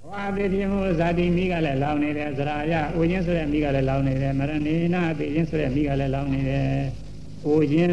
Wa de pimu zati miga le lao ne de zaraya ojin so de miga le lao ne de maranena pejin so de miga le lao ne de ojin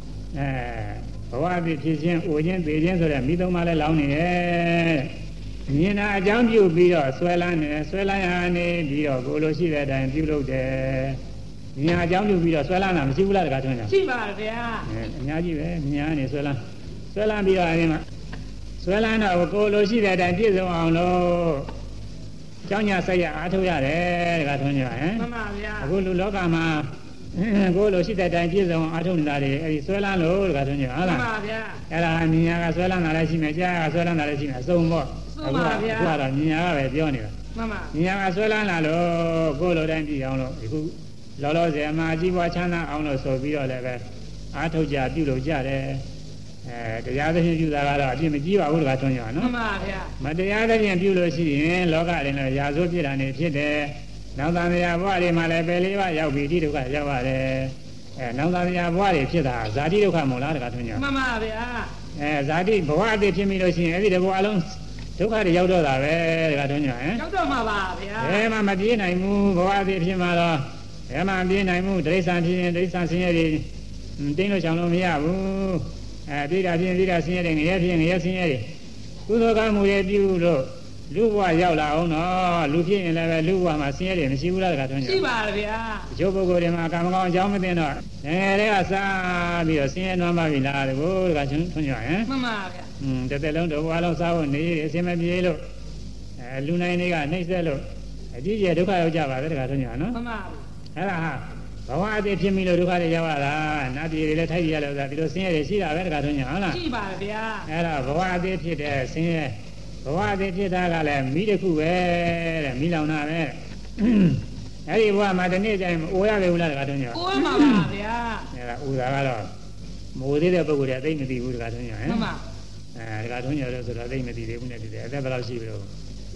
bwa deဖြစ်ချင်းojin pejin so de miသုံးပါle lao ne de မြင်တာအကြောင်းပြုပြီးတော့ဆွဲလန်းနေဆွဲလန်းရနေပြီးတော့ကိုလိုရှိတဲ့အတိုင်းပြုလုပ်တယ်မြင်အကြောင်းပြုပြီးတော့ဆွဲလန်းတာမရှိဘူးလားတခါထွန်းကြရှိပါတယ်ဗျာအများကြီးပဲမြင်ရနေဆွဲလန်းပြီးတော့အဲဒီမှာဆွဲလန်းတော့ကိုလိုရှိတဲ့အတိုင်းပြည့်စုံအောင်လို့ကြောင်းညာဆက်ရအားထုတ်ရတယ်တခါထွန်းကြဟမ်မှန်ပါဗျာအခုလူလောကမှာကိုလိုရှိတဲ့အတိုင်းပြည့်စုံအားထုတ်နေတာတွေအဲဒီဆွဲလန်းလို့တခါထွန်းကြဟုတ်လားမှန်ပါဗျာအဲ့ဒါမြင်ရကဆွဲလန်းတာလည်းရှိမယ်ကြားကဆွဲလန်းတာလည်းရှိမယ်အစုံပေါ့မှန်ပါဗျာအခုကတော့မြင်ရကပဲပြောနေတာမှန်ပါမြင်ရကဆွဲလန်းလာလို့ကိုလိုတိုင်းပြည့်အောင်လို့အခုလောလောဆယ်မှာအကြီးပွားချမ်းသာအောင်လို့ဆိုပြီးတော့လည်းပဲအားထုတ်ကြပြုလုပ်ကြတယ်တရားသဖြင့်ပြုတာကတော့အပြစ်မကြီးပါဘူးတခါထွန်းရနော်မှန်ပါဗျာမတရားသဖြင့်ပြုလို့ရှိရင်လောကရင်လည်းရာဇဝပြစ်တာနေဖြစ်တယ်နောက်သားမယားဘဝတွေမှာလည်းပဲလေးပါရောက်ပြီးဒီဒုက္ခရောက်ရတယ်နောက်သားမယားဘဝတွေဖြစ်တာဇာတိဒုက္ခမို့လားတခါထွန်းရမှန်ပါဗျာဇာတိဘဝအပြစ်ဖြစ်ပြီးလို့ရှိရင်အဲ့ဒီတဘောအလုံးဒုက္ခတွေရောက်တော့တာပဲတခါထွန်းကြဟင်ရောက်တော့မှာပါဗျာဘယ်မှမပြေးနိုင်ဘူးဘဝအသေးဖြစ်မှာတော့ဘယ်မှမပြေးနိုင်ဘူးဒိဋ္ဌာန်ဖြစ်ရင်ဒိဋ္ဌာန်ဆင်းရဲတွေတင်းလို့ချောင်လို့မရဘူးပြေးတာဖြစ်ရင်ပြေးတာဆင်းရဲတွေငရဲဖြစ်ရင်ငရဲဆင်းရဲတွေကုသိုလ်ကမှုတွေပြုလို့လူဘဝရောက်လာအောင်တော့လူဖြစ်ရင်လည်းပဲလူဘဝမှာဆင်းရဲတွေမရှိဘူးလားတခါထွန်းကြရှိပါဗျာကျိုးပုဂ္ဂိုလ်တွေမှာကာမကောင်းအကြောင်းမသိတော့ငယ်တွေကစားပြီးတော့ဆင်းရဲနွမ်းပါပြီလားတကူတခါထွန်းကြဟင်မှန်ပါဗျာတစ်သက်လုံးတစ်ဘဝလုံးစားဖို့နေရအစင်မပြေလို့လူနိုင်တွေကနှိမ့်ဆက်လို့အကြီးကျယ်ဒုက္ခရောက်ကြပါပဲတခါထွန်းကြနော်မှန်ပါအဲ့ဒါဟာဘဝအသေးဖြစ်ပြီးလို့ဒုက္ခတွေရောက်ရတာနတ်ပြည်တွေလည်းထိုက်ရလို့ဆိုတာဒီလိုဆင်းရဲတွေရှိတာပဲတခါထွန်းကြဟုတ်လားရှိပါဗျာအဲ့ဒါဘဝအသေးဖြစ်တဲ့ဆင်းရဲဘဝအသေးဖြစ်တာကလည်းမိတစ်ခုပဲတဲ့မိလောင်တာပဲအဲ့ဒီဘဝမှာဒီနေ့ကျရင်အိုရပဲဘူးလားတခါထွန်းကြအိုးမှာပါဗျာအဲ့ဒါဥသာကတော့မိုးသေးတဲ့ပုဂ္ဂိုလ်တွေအသိမသိဘူးတခါထွန်းကြဟင်မှန်ပါတခါထွန်းကြလို့ဆိုတော့အသိမသိသေးဘူးနဲ့ဒီတဲ့အသက်ဘယ်လောက်ရှိပြီလို့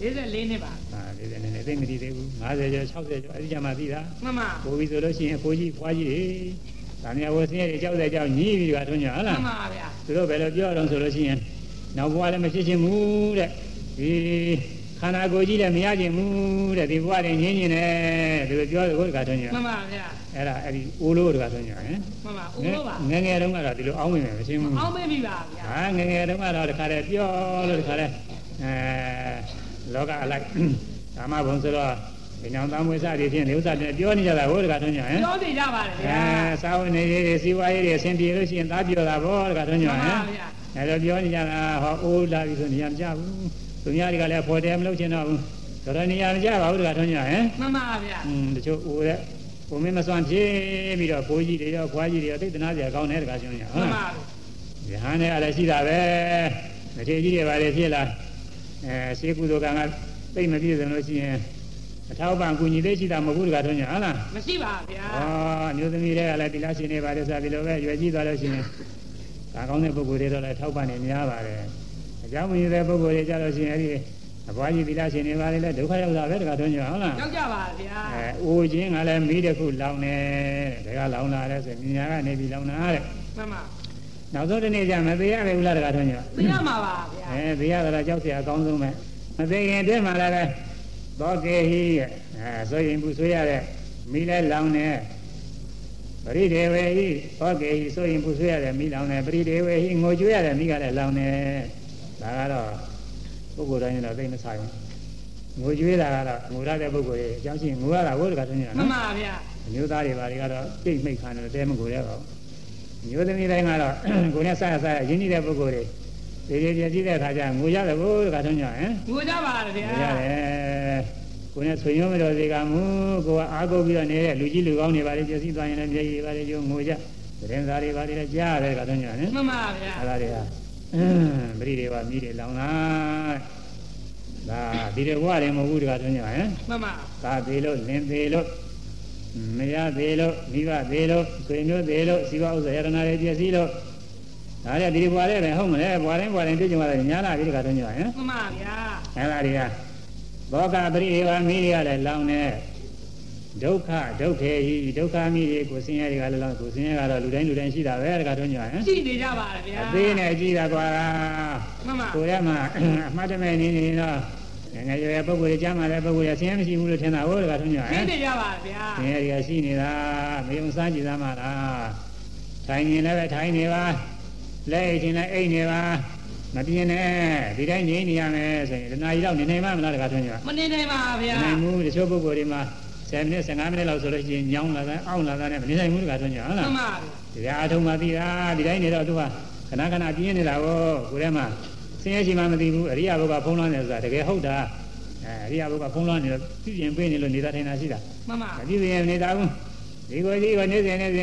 44နှစ်ပါ 44နှစ်အသိမသိသေးဘူး50ကျော်60ကျော်အဲ့ဒီကြမှာသိတာမှန်ပါဘိုးကြီးဆိုလို့ရှိရင်အဖိုးကြီးဖွားကြီးတွေဒါများဝဆင်းရဲကြောက်တဲ့ကြောက်ညီးပြီးတခါထွန်းကြဟုတ်လားမှန်ပါဗျာသူတို့ဘယ်လိုပြောတော့ဆိုလို့ရှိရင်နောက်ဘဝလည်းမဖြစ်ချင်းဘူးတဲ့ဒီခန္ဓာကိုယ်ကြီးလည်းမရချင်းဘူးတဲ့ဒီဘဝတွေငြင်းနေတယ်သူတို့ပြောတယ်ကိုတခါထွန်းကြမှန်ပါဗျာအဲ့ဒီအိုးလို့တခါထွန်းကြဟင်မှန်ပါအိုးလို့ပါငယ်ငယ်တုန်းကတော့ဒီလိုအောင်းမိမယ်မရှင်းဘူးအောင်းမိပြီပါဗျာဟာငယ်ငယ်တုန်းကတော့တခါတည်းပြောလို့တခါတည်းလောကအလိုက်ကာမဘုံဆိုတော့ဒီနောင်သားမွေးစားတွေဖြင့်ဒီဥစ္စာတွေပြောနေကြတာဟိုတခါထွန်းကြဟင်ပြောနေကြပါတယ်ဗျာစာဝင်နေရေးတွေစီဝါရေးတွေအဆင်ပြေလို့ရှိရင်သားပြောတာဗောတခါထွန်းကြဟင်အဲ့တော့ပြောနေကြတာဟောအိုးလာပြီဆိုနေရာမကြဘူးသူများတွေကလည်းဖော်တယ်မလုပ်ချင်တော့ဘူးဆိုတော့နေရာမကြပါဘူးတခါထွန်းကြဟင်မှန်ပါဗျာတချို့အိုးတဲ့ဘုံမင်းမစွမ်းဖြစ်ပြီးတော့ဘိုးကြီးတွေရောခွားကြီးတွေရောသိတနာစရာကောင်းတယ်တခါကျွန်းရဟုတ်ပါဘူးယဟန်နဲ့လည်းရှိတာပဲမထေကြီးတွေပါလေဖြစ်လာရှေးကုသိုလ်ကံကသိမပြည့်စုံလို့ရှိရင်အထောက်ပံ့ကူညီသေးရှိတာမဟုတ်ဘူးတခါထွန်းရဟုတ်လားမရှိပါဗျာအမျိုးသမီးတွေကလည်းတိလရှင်တွေပါလေဆိုပြီးလိုပဲရွယ်ကြီးသွားလို့ရှိရင်ဒါကောင်းတဲ့ပုဂ္ဂိုလ်တွေတော့လည်းထောက်ပံ့နေများပါတယ်အကြောင်းမရတဲ့ပုဂ္ဂိုလ်တွေကြလို့ရှိရင်အဲ့ဒီအဘွားကြီးတိလရှင်တွေပါလေလည်းဒုက္ခရောက်တာပဲတခါထွန်းရဟုတ်လားရောက်ကြပါဗျာအိုခြင်းကလည်းမိတစ်ခုလောင်နေတဲ့ဒါကလောင်လာတဲ့ဆိုမြညာကနေပြီးလောင်လာတဲ့မှန်ပါနောက်ဆုံးတစ်နေ့ကျမသေးရပဲဘူးလားတခါထွန်းရသိရမှာပါဗျာသေးရတာကြောက်เสียအကောင်းဆုံးပဲမသေးခင်တည်းမှာလည်းပဲသောကေဟိဆိုရင်ဘူးဆိုရတဲ့မိလဲလောင်နေပရိဒေဝေဟိသောကေဟိဆိုရင်ဘူးဆိုရတဲ့မိလောင်နေပရိဒေဝေဟိငိုကြွေးရတဲ့မိကလည်းလောင်နေဒါကတော့ပုဂ္ဂိုလ်တိုင်းတော့သိမဆိုင်ဘူးငိုကြွေးတာကတော့ငိုရတဲ့ပုဂ္ဂိုလ်ရဲ့အကြောင်းရှိငိုရတာဘုရားကထွန်းနေတာနော်မှန်ပါဗျာအမျိုးသားတွေပါတွေကတော့စိတ်မိတ်ခံတယ်တဲမငိုရတော့မျိုးသမီးတိုင်းကတော့ကိုယ်နဲ့ဆက်ဆက်ရင်းနှီးတဲ့ပုဂ္ဂိုလ်တွေဒီပြည့်စည်တဲ့အခါကျငိုရတယ်ဘုရားကထွန်းကြဟင်ငိုကြပါတယ်ဗျာရတယ်ကိုယ်နဲ့ဆွေမျိုးမတော်စေကမူကိုကအားကိုးပြီးတော့နေတဲ့လူကြီးလူကောင်းတွေပါလေပြည့်စည်သွားရင်လည်းမျက်ရည်ပါလေကျိုးငိုကြသတင်းစာတွေပါလေကြားရတယ်ကထွန်းကြဟင်မှန်ပါဗျာအဲ့ဒါတွေကပရိဒေဝမြည်တယ်လောင်လာဒါဒီတဲ့ဘဝတွေမဟုတ်ဘူးတခါထွန်းကြဟင်မှန်ပါသာသေးလို့လင်သေးလို့မရသေးလို့မိဘသေးလို့ဆွေမျိုးသေးလို့ဇီဝဥစ္စာယရနာတွေပြည့်စည်လို့ဒါလည်းဒီဘဝတွေပဲဟုတ်မလဲဘဝတိုင်းပြည့်ကြတယ်ညာလာပြီတခါထွန်းကြဟင်မှန်ပါဗျာအဲ့ဒါတွေကဘောကပရိဒေဝမိတွေကလည်းလောင်နေဒုက္ခဒုက္ခေဟိဒုက္ခမိတွေကိုဆင်းရဲတွေကလည်းလောင်ကိုဆင်းရဲကတော့လူတိုင်းရှိတာပဲတခါထွန်းကြဟင်ရှိနေကြပါတယ်ဗျာအသေးနဲ့ကြည့်တာကွာမှန်ပါကိုရမှာအမှတ်တမဲ့နေတော့ငယ်ရွယ်ပုဂ္ဂိုလ်ကြားမှာလည်းပုဂ္ဂိုလ်ရဆင်းရဲမရှိဘူးလို့ထင်တာဟုတ်တကားထွန်းကြရှင်းနေကြပါဗျာဆင်းရဲတွေကရှိနေတာမယုံစားကြည့်သားမှာလားထိုင်နေလည်းပဲထိုင်နေပါလက်အိတ်ချင်းလည်းအိတ်နေပါမပြင်းနဲ့ဒီတိုင်းငြိမ်းနေရမယ်ဆိုရင်တနားကြီးတော့နေနိုင်မှာမလားတကားထွန်းကြမနေနိုင်ပါဗျာနေမှုတချို့ပုဂ္ဂိုလ်တွေမှာ10မိနစ်15မိနစ်လောက်ဆိုလို့ရှိရင်ညောင်းလာတာအောင့်လာတာနဲ့မနေနိုင်ဘူးတကားထွန်းကြဟုတ်လားမှန်ပါဗျာဒီအထုံးမှသိတာဒီတိုင်းနေတော့သူကခဏခဏပြင်းနေတာကိုကိုယ်ထဲမှာဆင်းရဲရှိမှမသိဘူးအရိယာဘုရားဖုံးလွှမ်းနေဆိုတာတကယ်ဟုတ်တာအရိယာဘုရားဖုံးလွှမ်းနေတော့ပြင်းပေးနေလို့နေတာထိုင်တာရှိတာမှန်ပါမပြင်းနေတာဘူးဒီကိုနေစဉ်ဒီ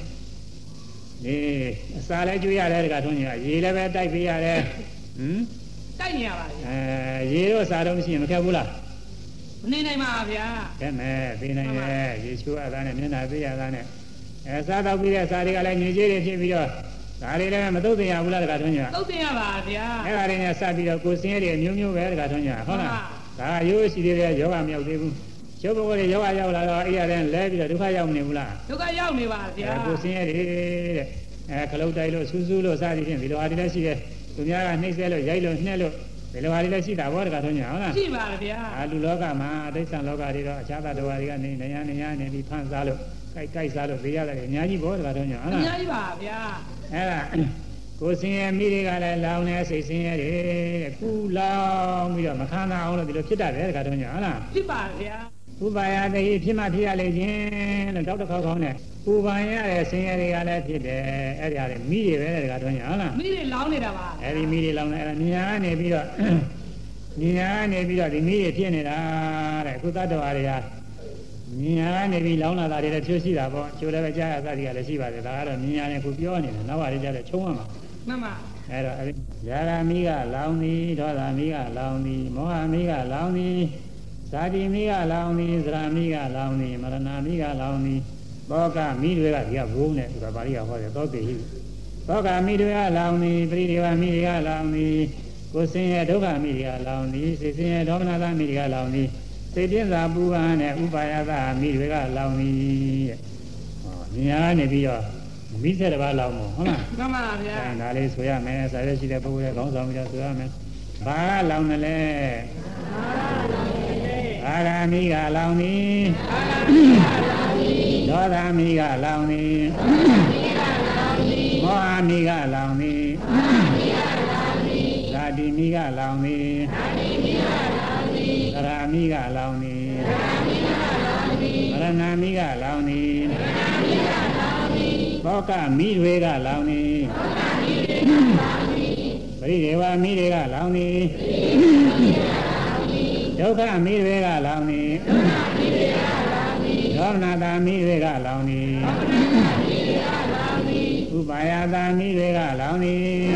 အစာလည်းကျွေးရတယ်တကားထွန်းကြီးရေလည်းပဲတိုက်ပေးရတယ်တိုက်နေရပါဗျာရေတော့စားတော့မရှိရင်မခက်ဘူးလားမနေနိုင်ပါဗျာခက်မယ်ပေးနိုင်တယ်ရေချိုးရတာနဲ့မျက်နှာပေးရတာနဲ့စားတော့ပြီးတဲ့စားတွေကလည်းညစ်ကြေးတွေဖြစ်ပြီးတော့ဒါတွေလည်းမသုတ်တင်ရဘူးလားတကားထွန်းကြီးသုတ်တင်ရပါဗျာအဲ့ဒါတွေနဲ့စပြီးတော့ကိုယ်စင်းရဲတွေအမျိုးမျိုးပဲတကားထွန်းကြီးဟုတ်လားဒါရိုးရှိသေးတယ်ယောဂမရောက်သေးဘူးကျုပ်ဘုရားတွေယောဂရောက်လာတော့အဲ့ရတဲ့လဲပြီးတော့ဒုက္ခရောက်နေဘူးလားဒုက္ခရောက်နေပါဗျာကိုယ်စင်းရဲတွေတဲ့ခလုတ်တိုက်လို့ဆူးဆူးလို့စသည်ဖြင့်ဒီလိုဟာတွေလည်းရှိတယ်သူများကနှိမ့်ဆဲလို့ရိုက်လို့နှက်လို့ဒီလိုဟာတွေလည်းရှိတာဘောတကားထွန်းကြီးဟုတ်လားရှိပါဗျာလူလောကမှာဒိဋ္ဌံလောကတွေတော့အခြားသတ္တဝါတွေကနေနေရနေပြီးဖန်စားလို့ကြိုက်စားလို့သိရတယ်အများကြီးဘောတကားထွန်းကြီးဟုတ်လားအများကြီးပါဗျာအဲ့ဒါကိုယ်စင်ရမိတွေကလည်းလောင်နေစိတ်စင်ရတယ်တဲ့ကူလောင်ပြီးတော့မခံနိုင်အောင်လို့ဒီလိုဖြစ်တတ်တယ်တခါတော့ညာဟုတ်လားဖြစ်ပါဗျာဥပါယတိဖြစ်မှဖြစ်ရလေခြင်းလို့တောက်တစ်ခေါက်ခေါင်းနဲ့ဥပါယရဲ့စင်ရတွေကလည်းဖြစ်တယ်အဲ့ဒီဟာတွေမိတွေပဲတခါတော့ညာဟုတ်လားမိတွေလောင်နေတာပါအဲ့ဒီမိတွေလောင်နေအဲ့ဒါညာကနေပြီးတော့ညာနေပြီးတော့ဒီမိတွေဖြစ်နေတာတဲ့ကုသတ္တဝါတွေကညာနေပြီးလောင်လာတာတွေလည်းဖြစ်ရှိတာပေါ့ကျိုးလည်းပဲကြားရသတိကလည်းရှိပါတယ်ဒါကတော့ညာနဲ့ကိုပြောနေတယ်နောက်ပါလေကြားတယ်ချုံးရမှာမှန်ပါအဲ့တော့ယာဂမိကလောင်သည်ဒေါသမိကလောင်သည်မောဟမိကလောင်သည်ဇာတိမိကလောင်သည်သရမိကလောင်သည်မရဏမိကလောင်သည်သောကမိတွေကဒီကဘိုးနဲ့ဆိုတာပါဠိကဟောတယ်သောကေဟိသောကမိတွေကလောင်သည်ပရိဒေဝမိတွေကလောင်သည်ကိုယ်စင်ရဲ့ဒုက္ခမိတွေကလောင်သည်စိတ်စင်ရဲ့ဒေါမနတာမိတွေကလောင်သည်စိတ်ပြင်းစာပူပန်နဲ့ဥပါယသမိတွေကလောင်သည်တဲ့ဟောညာနေပြီးတော့မိဆက်တစ်ပါးလောင်မို့ဟုတ်လားမှန်ပါဗျာဒါလေးဆိုရမယ်ဆရာရှိတဲ့ပုဂ္ဂိုလ်ရဲ့ခေါင်းဆောင်ပြီးတော့ဆိုရမယ်ဘာကလောင်တယ်လဲအာရမိကလောင်သည်ဒေါသမိကလောင်သည်မောဟမိကလောင်သည်ဇာတိမိကလောင်သည်သရမိကလောင်သည်မရဏမိကလောင်သည်သောကမိတွေကလောင်နေပရိဒေဝမိတွေကလောင်နေဒုက္ခမိတွေကလောင်နေဒေါမနတာမိတွေကလောင်နေဥပါယတာမိတွေကလောင်နေ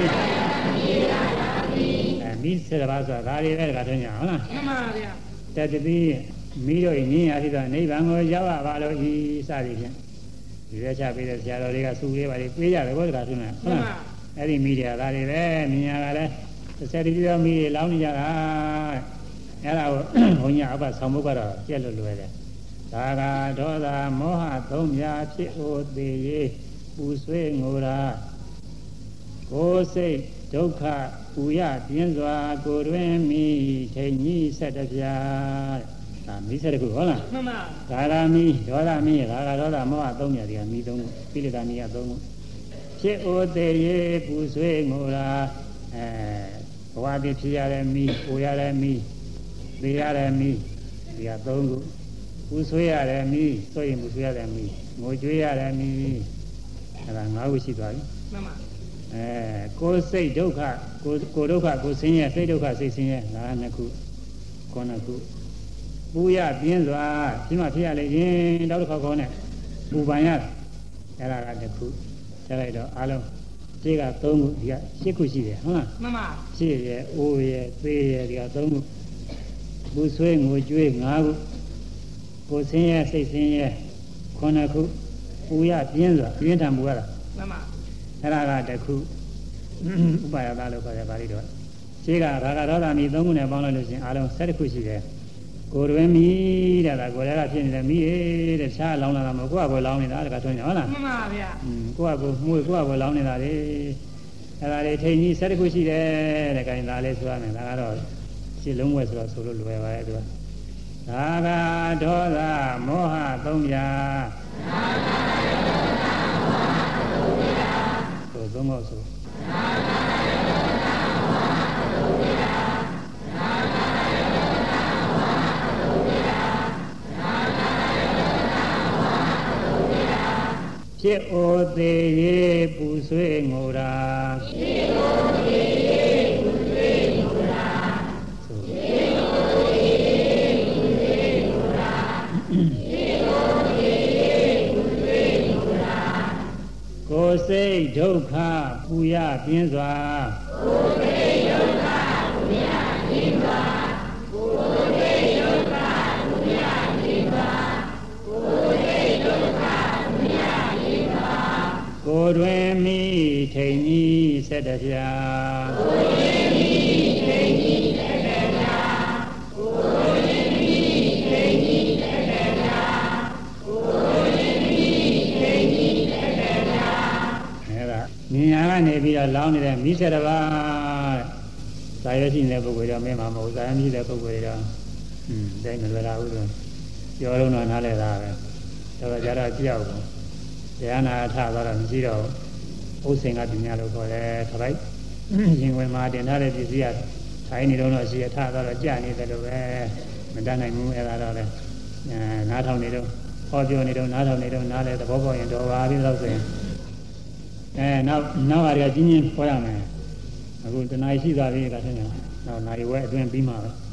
မိစေတပါးဆိုတာဒါတွေပဲတခါတည်းညာဟုတ်လားမှန်ပါဗျာတတိမိတို့ညင်ရပြီးတော့နိဗ္ဗာန်ကိုရောက်ရပါလို့ဤစသည်ဖြင့်ဒီရချပေးတဲ့ဆရာတော်တွေကစူလေးပါလေပြေးရတယ်ဘောတကားဆွမ်းတယ်ဟုတ်လားအဲ့ဒီမိတွေကဒါတွေပဲမြင်ရတာလဲ30တိတိမိတွေလောင်းနေကြတာအဲ့ဒါကိုဘုန်းကြီးအဘဆောင်ဖို့ကတော့ပြက်လို့လွယ်တယ်ဒါကဒေါသမောဟသုံးများဖြစ်အိုသေးရေပူဆွေးငိုရာကိုယ်စိတ်ဒုက္ခပူရပြင်းစွာကိုယ်တွင်မိထိန်ကြီးဆက်တပြားဒါမိဆက်တခုဟုတ်လားမှန်ပါဒါရမိဒေါသမိဒါကဒေါသမောဟသုံးညာတွေကမိသုံးခုပိဋကမိကသုံးခုဖြစ်အိုသေးရေပူဆွေးငိုရာဘဝတည်ဖြစ်ရတဲ့မိပူရတဲ့မိသိရတဲ့မိဒီကသုံးခုပူဆွေးရတဲ့မိဆိုရင်ပူဆွေးရတဲ့မိငိုကြွေးရတဲ့မိအဲ့ဒါ၅ခုရှိသွားပြီမှန်ပါကိုယ်စိတ်ဒုက္ခကိုဒုက္ခကိုဆင်းရဲစိတ်ဒုက္ခစိတ်ဆင်းရဲဒါနှစ်ခုခုနှစ်ခုပူရပြင်းစွာဒီမှာဖြစ်ရလေရင်တောက်တစ်ခေါက်ခေါက်နဲ့ပူပန်ရအဲ့ဒါကတစ်ခုဆက်လိုက်တော့အားလုံးဒီက3ခုဒီက7ခုရှိတယ်ဟုတ်လားမှန်ပါရှင်းရဲ့အိုးရဲ့သေးရဲ့ဒီက3ခုပူဆွေးငိုကြွေး5ခုကိုဆင်းရဲစိတ်ဆင်းရဲခုနှစ်ခုပူရပြင်းစွာပြင်းထန်ပူရတာမှန်ပါအဲ့ဒါကတခုဥပါယသလို့ခေါ်တယ်ပါဠိတော်ရှင်းကရာဂဒေါသမိ3ခုနဲ့ပေါင်းလိုက်လို့ရှင်အားလုံး7ခုရှိတယ်ကိုယ်တွင်မိတဲ့ဒါကိုယ်လည်းဖြစ်နေတယ်မိတဲ့ရှားလောင်းလာတာမဟုတ်ကိုယ့်အကိုလောင်းနေတာတခါထွန်းကြဟုတ်လားမှန်ပါဗျာကိုယ့်အကိုမှုကိုယ့်အကိုလောင်းနေတာလေအဲ့ဒါလေးထိန်ကြီး7ခုရှိတယ်တဲ့ခိုင်းဒါလေးဆိုရမယ်ဒါကတော့ရှင်းလုံးဝဲဆိုတော့ဆိုလို့လွယ်ပါရဲ့သူကသာဂဒေါသမောဟသုံးရာဆိုသုံးဖို့ဆိုဖြစ်အိုသေးရေပူဆွေးငိုရာဖြစ်အိုသေးရေပူဆွေးငိုရာဖြစ်အိုသေးရေပူဆွေးငိုရာဖြစ်အိုသေးရေပူဆွေးငိုရာကိုယ်စိတ်ဒုက္ခပူရပြင်းစွာကိုယ်စိတ်ဒုက္ခပူရပြင်းစွာကိုယ်စိတ်ဒုက္ခပူရပြင်းစွာကိုယ်စိတ်ဒုက္ခကိုယ်တွင်မိထိန်ကြီးဆက်တပြာကိုယ်တွင်မိထိန်ကြီးဆက်တပြာကိုယ်တွင်မိထိန်ကြီးဆက်တပြာကိုယ်တွင်မိထိန်ကြီးဆက်တပြာအဲဒါမြညာကနေပြီးတော့လောင်းနေတဲ့မိဆက်တပါးဇာရွရှိနေတဲ့ပုဂ္ဂိုလ်တော့မင်းမှာမဟုတ်ဇာရွမရှိတဲ့ပုဂ္ဂိုလ်တော့တိုင်းမလွယ်တာဘူးလို့ပြောလို့တော့နားလည်တာပဲတော့ကြတော့ကြောက်ဘူးတရားနာထသွားတော့မရှိတော့ဥစ္စေကပညာလို့ခေါ်တယ်ခပိုက်ရင်ဝင်မှာတင်ထားတဲ့ပစ္စည်းကထိုင်နေတော့ရှိရထသွားတော့ကြာနေတယ်လို့ပဲမတတ်နိုင်ဘူးအဲ့ဒါတော့လေနားထောင်နေတော့ဟောပြောနေတော့နားထောင်နေတော့နားလဲသဘောပေါက်ရင်တော့ပါပြီလို့ဆိုရင်နောက်ဟာတွေကကြီးကြီးခေါ်ရမယ်အခုတဏှာရှိသွားပြီကတည်းကနောက်နာရီဝဲအတွင်းပြီးမှာပဲ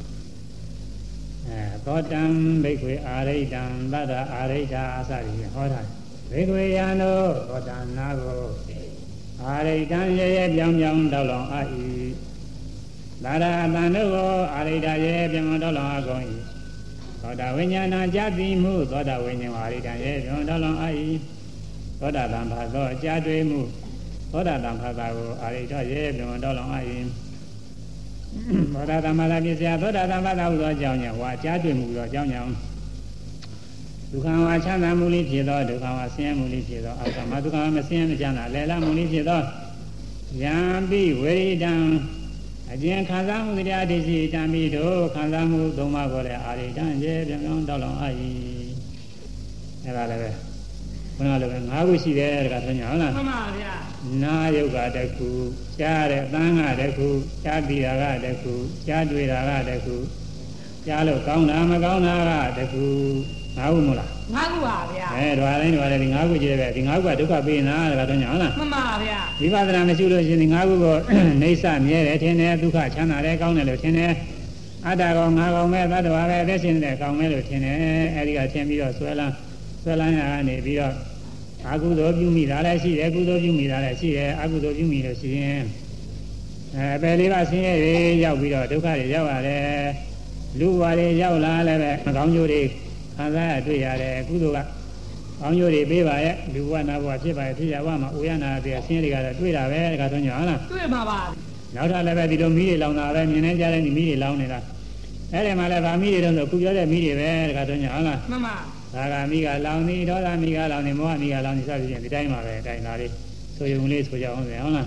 သောတံဘိက္ခွေအာရိတံသတ္တအာရိတာအစရိဟောတာဘေကွေယံတို့သောတာနာကိုအာရိတံရေရေပြောင်းပြောင်းတောက်လောင်အာဤသာရအတန်တို့ကိုအာရိတရေပြောင်းတောက်လောင်အာကုန်ဤသောတာဝိညာဏကြတိမှုသောတာဝိညာဉ်အာရိတရေပြောင်းတောက်လောင်အာဤသောတာတံဘာသောကြာတွေ့မှုသောတာတံဘာသာကိုအာရိတရေပြောင်းတောက်လောင်အာဤသောတာတံဘာသာပြည့်စရာသောတာတံဘာသာဟူသောအကြောင်းကြောင့်ဝါကြာတွေ့မှုသောအကြောင်းကြောင့်ဒုက္ခဝါချမ်းသာမှုလေးဖြစ်သောဒုက္ခဝါဆင်းရဲမှုလေးဖြစ်သောအောက်ကမှာဒုက္ခဝါမဆင်းရဲမချမ်းသာလဲလာမှုလေးဖြစ်သောယံပိဝေရိတံအကျဉ်ခံစားမှုတရားဒိဋ္ဌိတံမိတို့ခံစားမှုသုံးပါးကိုလည်းအာရိတံရေပြောင်းပြောင်းတောက်လောင်အာ၏အဲ့ဒါလည်းပဲခုနကလည်း၅ခုရှိတယ်တခါဆိုညာဟုတ်လားမှန်ပါဗျာနာယုတ်ကတခုကြားတဲ့အသံကတခုကြားပြီးတာကတခုကြားတွေ့တာကတခုကြားလို့ကောင်းတာမကောင်းတာကတခု၅ခုမလား၅ခုပါဗျာဓဝါတိုင်းဓဝါတိုင်းဒီ၅ခုကြည့်တယ်ပဲဒီ၅ခုကဒုက္ခပေးနာတခါတော့ညာဟုတ်လားမှန်ပါဗျာဝိပဿနာမရှိလို့ရှိရင်ဒီ၅ခုကိုနေဆမြဲတယ်ထင်တယ်ဒုက္ခချမ်းသာတယ်ကောင်းတယ်လို့ထင်တယ်အတ္တကောင်ငါကောင်ပဲသတ္တဝါပဲအသက်ရှင်တဲ့ကောင်ပဲလို့ထင်တယ်အဲဒီကထင်ပြီးတော့ဆွဲလန်းရကနေပြီးတော့အကုသိုလ်ပြုမိတာလည်းရှိတယ်ကုသိုလ်ပြုမိတာလည်းရှိတယ်အကုသိုလ်ပြုမိလို့ရှိရင်ပယ်လေးပါးဆင်းရဲတွေရောက်ပြီးတော့ဒုက္ခတွေရောက်ရတယ်လူဘဝတွေရောက်လာလည်းပဲမကောင်းကျိုးတွေခံစားရတွေ့ရတယ်ကုသိုလ်ကကောင်းကျိုးတွေပေးပါရဲ့လူဘဝနာဘဝဖြစ်ပါရဲ့ဖြစ်ရဘဝမှာအိုရနာတဲ့ဆင်းရဲတွေကတော့တွေ့တာပဲတခါဆုံးညဟုတ်လားတွေ့ပါပါနောက်ထပ်လည်းပဲဒီလိုမီးတွေလောင်တာပဲမြင်နေကြတဲ့ဒီမီးတွေလောင်နေတာအဲ့ဒီမှာလည်းဗာမီးတွေတော့ဆိုခုပြောတဲ့မီးတွေပဲတခါဆုံးညဟုတ်လားမှန်ပါဒါကမီးကလောင်နေဒေါသမီးကလောင်နေမောဟမီးကလောင်နေစသဖြင့်ဒီတိုင်းပါပဲတိုင်းသားလေးဆိုရုံလေးဆိုကြအောင်ဆိုဟုတ်လား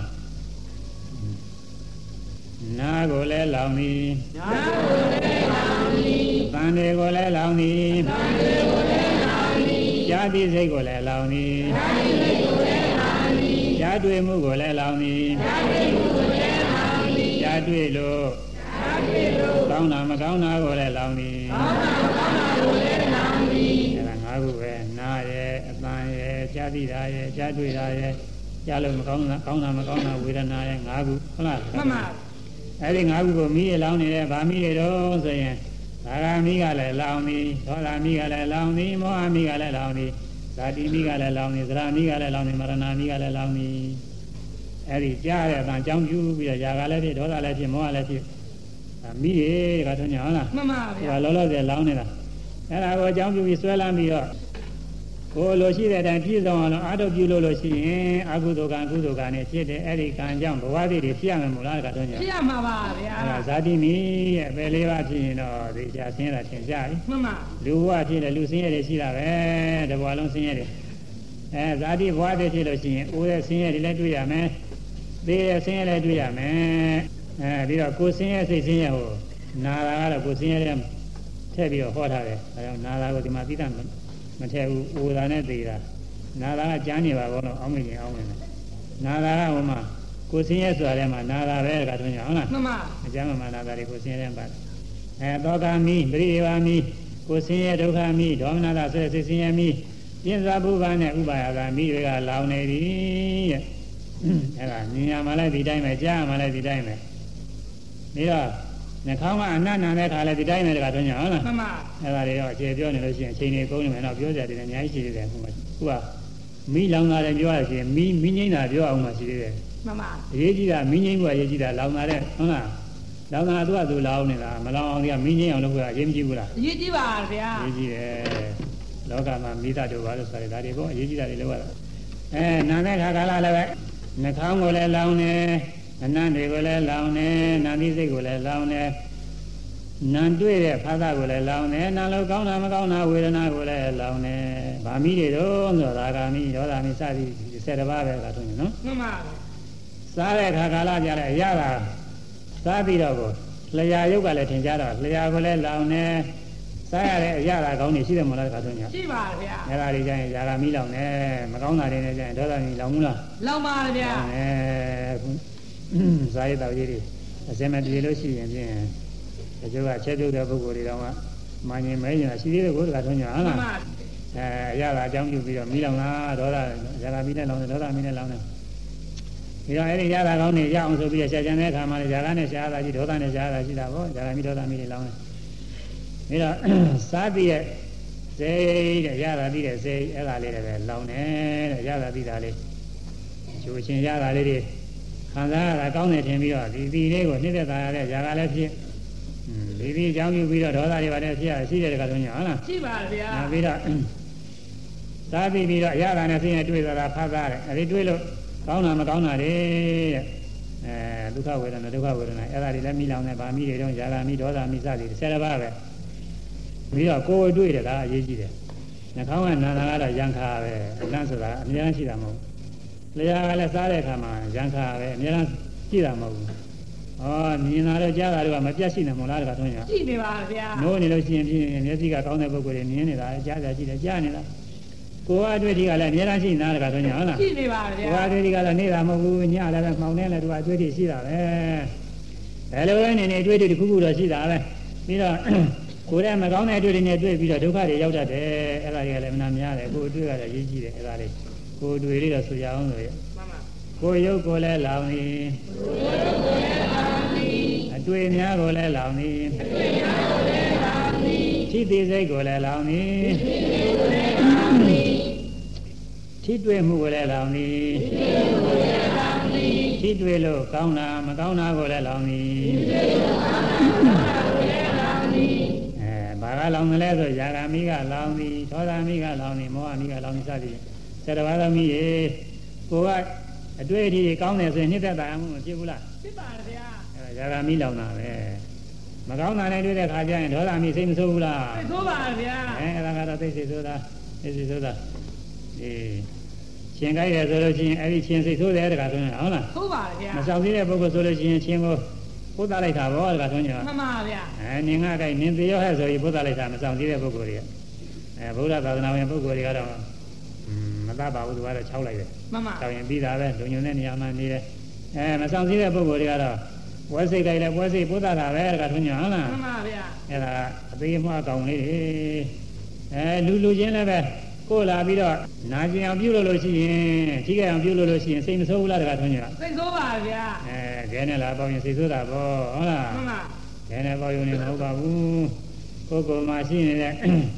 နာကိုလည်းလောင်သည်နာကိုလည်းလောင်သည်သံတွေကိုလည်းလောင်သည်သံတွေကိုလည်းလောင်သည်ญาတိစိတ်ကိုလည်းလောင်သည်ญาတိစိတ်ကိုလည်းလောင်သည်ญาတွေ့မှုကိုလည်းလောင်သည်ญาတွေ့မှုကိုလည်းလောင်သည်ญาတွေ့လို့ကောင်းတာမကောင်းတာကိုလည်းလောင်သည်ကောင်းတာမကောင်းတာကိုလည်းလောင်သည်အဲ့ဒါ၅ခုပဲနာရဲ့အသံရဲ့ญาတိတာရဲ့ญาတွေ့တာရဲ့ကြားလို့မကောင်းတာကောင်းတာမကောင်းတာဝေဒနာရဲ့၅ခုဟုတ်လားမှန်ပါအဲ့ဒီ၅ခုကိုမီးရလောင်နေတယ်ဗာမီးတွေတော့ဆိုရင်ဒါကမီးကလည်းလောင်သည်ဒေါသမီးကလည်းလောင်သည်မောဟမီးကလည်းလောင်သည်ဇာတိမီးကလည်းလောင်သည်သရမီးကလည်းလောင်သည်မရဏမီးကလည်းလောင်သည်အဲ့ဒီကြားတဲ့အတန်ကြောင်းပြူပြီးတော့ຢာကလည်းဖြစ်ဒေါသလည်းဖြစ်မောဟလည်းဖြစ်မီးတွေကထွန်းညာဟုတ်လားမှန်ပါဗျာလောလောဆယ်လောင်နေတာအဲ့ဒါကိုအကြောင်းပြူပြီးဆွဲလမ်းပြီးတော့ကိုလိုရှိတဲ့အတိုင်းပြည့်စုံအောင်အာထုတ်ပြုလို့ရှိရင်အကုသိုလ်ကံကုသိုလ်ကံနဲ့ဖြစ်တယ်အဲ့ဒီကံကြောင့်ဘဝတည်တွေဖြစ်ရမှာမို့လားကတော့ညဖြစ်ရမှာပါဗျာအဲ့ဒါဇာတိမီရဲ့ပဲလေးပါဖြစ်ရင်တော့ဒီကြာဆင်းရဲတာထင်ရှားပြီမှန်ပါလူဘဝဖြစ်တယ်လူဆင်းရဲတွေရှိတာပဲတဘဝလုံးဆင်းရဲတွေဇာတိဘဝတည်ဖြစ်လို့ရှိရင်အိုးရဲ့ဆင်းရဲတွေလည်းတွေ့ရမယ်သေရဲ့ဆင်းရဲလည်းတွေ့ရမယ်ပြီးတော့ကိုယ်ဆင်းရဲစိတ်ဆင်းရဲဟိုနာလာကတော့ကိုယ်စင်းရဲတဲ့ထည့်ပြီးတော့ဟောထားတယ်အဲဒါနာလာကိုဒီမှာသိတာမထည့်ဘူးအိုတာနဲ့သေးတာနာလာကကြားနေပါဘောလို့အောင်းမင်းအောင်းနေတယ်နာလာကဟိုမှာကိုယ်စင်းရဲဆိုတာထဲမှာနာလာပဲကထွန်းကြဟုတ်လားမှန်ပါအကျမ်းမှာနာလာတွေကိုယ်စင်းရဲတဲ့ပါသောကမိပရိဒေဝမိကိုယ်စင်းရဲဒုက္ခမိဒေါမနတာဆိုတဲ့စိတ်စင်းရဲမိပြင်းစွာဘုရားနဲ့ဥပါယသာမိတွေကလောင်နေပြီတဲ့အဲ့ဒါဉာဏ်မှလည်းဒီတိုင်းပဲကြားမှလည်းဒီတိုင်းပဲပြီးတော့နှာခေါင်းကအနတ်နာတဲ့ခါလည်းဒီတိုင်းပဲတခါထွန်းကြဟုတ်လားမှန်ပါအဲ့ဒါတွေတော့အခြေပြောနေလို့ရှိရင်အချိန်တွေကုန်နေမယ်တော့ပြောကြတယ်အများကြီးရှိသေးတယ်ခုကမိလောင်တာလည်းပြောရရှိရင်မိငိမ့်တာပြောအောင်မှရှိသေးတယ်မှန်ပါအရေးကြီးတာမိငိမ့်ဖို့အရေးကြီးတာလောင်တာတဲ့ဟုတ်လားလောင်တာသူလောင်နေတာမလောင်အောင်ကမိငိမ့်အောင်လုပ်ရအရေးမကြီးဘူးလားအရေးကြီးပါဗျာအရေးကြီးတယ်လောကမှာမိသားတို့ပါလို့ဆိုရတယ်ဒါတွေပေါ့အရေးကြီးတာတွေလုပ်ရတာနာတဲ့ခါကာလလည်းပဲနှာခေါင်းကိုလည်းလောင်နေအနံ့တွေကိုလည်းလောင်နေနာသီးစိတ်ကိုလည်းလောင်နေနံတွေ့တဲ့ဖာသာကိုလည်းလောင်နေနာလို့ကောင်းတာမကောင်းတာဝေဒနာကိုလည်းလောင်နေဗာမိတွေတော့ဆိုတာရာဂမိဒေါသမိစသည်12ပါးပဲကထုံးနေနော်မှန်ပါစားတဲ့ခါကာလကြလည်းရတာစားပြီးတော့ကိုလျှာရုပ်ကလည်းထင်ကြတော့လျှာကိုလည်းလောင်နေစားရတဲ့အရာကောင်းနေရှိတယ်မလားခါဆုံးညရှိပါဗျာအဲ့ဒါတွေကျရင်ຢာကမီးလောင်နေမကောင်းတာတွေနဲ့ကျရင်ဒေါသမီးလောင်ဘူးလားလောင်ပါဗျာဇာယတော်ကြီးတွေအစမပြေလို့ရှိရင်ဖြင့်တချို့ကချက်ပြုတ်တဲ့ပုဂ္ဂိုလ်တွေတော့မှမာញင်မဲညာရှိသေးတယ်ကိုတခါဆုံးညဟုတ်လားအရာကအကြောင်းပြုပြီးတော့မီးလောင်လားဒေါသຢာကမီးနဲ့လောင်တယ်ဒေါသမီးနဲ့လောင်တယ်ဒီတော့အဲ့ဒီຢာကကောင်းနေရအောင်ဆိုပြီးတော့ရှာကြံတဲ့အခါမှာຢာကနဲ့ရှားတာရှိဒေါသနဲ့ရှားတာရှိတာပေါ့ຢာကမီးဒေါသမီးတွေလောင်တယ်ဒါတော့စားပြီးတဲ့စိတ်တဲ့ရတာပြီးတဲ့စိတ်အဲ့ဒါလေးတွေပဲလောင်တယ်တဲ့ရတာပြီးတာလေးကျိုးချင်းရတာလေးတွေခံစားရတာကောင်းတယ်ထင်ပြီးတော့ဒီလေးကိုနှိမ့်သက်သာရတဲ့ຢာကလည်းဖြစ်ဒီအကြောင်းပြုပြီးတော့ဒေါသတွေပါတယ်ဖြစ်ရရှိတဲ့တခါဆုံးညဟုတ်လားရှိပါဗျာနောက်ပြီးတော့စားပြီးတော့ရတာနဲ့စိတ်နဲ့တွေ့တာဖတ်သားတယ်အဲဒီတွေ့လို့ကောင်းတာမကောင်းတာတွေတဲ့ဒုက္ခဝေဒနာဒုက္ခဝေဒနာအဲ့ဒါတွေလည်းမိလောင်နေဗာမိတွေတော့ຢာကမိဒေါသမိစသည်12ပါးပဲပြီးတော့ကိုယ်တွေ့တယ်ကအရေးကြီးတယ်နှာခေါင်းကနာတာကတော့ရံခါပဲအလန့်ဆိုတာအများကြီးရှိတာမဟုတ်ဘူးလျှာကလည်းစားတဲ့အခါမှာရံခါပဲအများကြီးရှိတာမဟုတ်ဘူးမြင်လာတော့ကြားတာတော့မပြတ်ရှိနေမို့လားတခါတွန်းရရှိနေပါဗျာနိုးနေလို့ရှိရင်ဖြင့်မျက်စိကကောင်းတဲ့ပုဂ္ဂိုလ်တွေမြင်နေတာကြားကြရှိတယ်ကြားနေတာကိုယ်အတွေ့အထိကလည်းအများကြီးရှိနေတာတခါတွန်းရဟုတ်လားရှိနေပါဗျာကိုယ်အတွေ့အထိကလည်းနေတာမဟုတ်ဘူးညလည်းပဲမှောင်နေလည်းသူကအတွေ့အထိရှိတာပဲဘယ်လိုလဲနေနေအတွေ့အထိတစ်ခုခုတော့ရှိတာပဲပြီးတော့ကိုယ်ရဲ့မကောင်းတဲ့အတွေ့အထိနဲ့တွေ့ပြီးတော့ဒုက္ခတွေရောက်တတ်တယ်အဲ့ဒါတွေကလည်းမနာများတယ်ကိုယ်အတွေ့ကတော့ရေးကြည့်တယ်အဲ့ဒါလေးကိုယ်တွေ့လေးတော့ဆိုရအောင်လို့ရမှန်ပါကိုယ်ရုပ်ကိုလည်းလောင်နေအတွေ့များကိုလည်းလောင်နေထိသေးစိတ်ကိုလည်းလောင်နေထိတွေ့မှုကိုလည်းလောင်နေထိတွေ့လို့ကောင်းတာမကောင်းတာကိုလည်းလောင်နေဘာကလောင်မလဲဆိုຢာကမိကလောင်သည်ဒေါသမိကလောင်သည်မောဟမိကလောင်သည်စသည်12ပါးသောမိရေကိုကအတွေ့အထိကောင်းတယ်ဆိုရင်နှစ်သက်တာမှုမဖြစ်ဘူးလားဖြစ်ပါတယ်ဗျာအဲຢာကမိလောင်တာပဲမကောင်းတာနဲ့တွေ့တဲ့ခါကျရင်ဒေါသမိစိတ်မဆိုးဘူးလားစိတ်ဆိုးပါဗျာအဲ့ဒါကတော့သိစိတ်ဆိုးတာသိစိတ်ဆိုးတာရှင်ကြိုက်တယ်ဆိုလို့ရှိရင်အဲ့ဒီရှင်စိတ်ဆိုးတယ်တခါဆိုရင်ဟုတ်လားဟုတ်ပါဗျာမဆောင်သေးတဲ့ပုဂ္ဂိုလ်ဆိုလို့ရှိရင်ရှင်ကိုဘုဒ္ဓလိုက်တာဘောတခါဆိုရင်မှန်ပါဗျာနင်ကကြိုက်နင်သေရောဟဲ့ဆိုပြီးဘုဒ္ဓလိုက်တာမဆောင်သေးတဲ့ပုဂ္ဂိုလ်တွေကဗုဒ္ဓသာသနာဝင်ပုဂ္ဂိုလ်တွေကတော့မတတ်ပါဘူးသူကတော့6လိုက်တယ်မှန်ပါဆောင်းရင်ပြီးတာပဲလုံညုံတဲ့နေရာမှာနေတယ်မဆောင်သေးတဲ့ပုဂ္ဂိုလ်တွေကတော့ဝဲစိတ်ကြိုက်လဲဝဲစိတ်ဘုဒ္ဓတာပဲတခါဆိုရင်ဟုတ်လားမှန်ပါဗျာအဲ့ဒါအသေးအမွှားကောင်းလေးတွေလူချင်းလည်းပဲကိုလာပြီးတော့နာကျင်အောင်ပြုလို့ရှိရင်ထိခိုက်အောင်ပြုလို့ရှိရင်စိတ်မဆိုးဘူးလားတခါထွန်းကြစိတ်ဆိုးပါဗျာခဲနဲ့လာပေါင်းရင်စိတ်ဆိုးတာပေါ့ဟုတ်လားမှန်ပါခဲနဲ့ပေါင်းရင်မဟုတ်ပါဘူးကိုယ်ကိုယ်မှာရှိနေတဲ့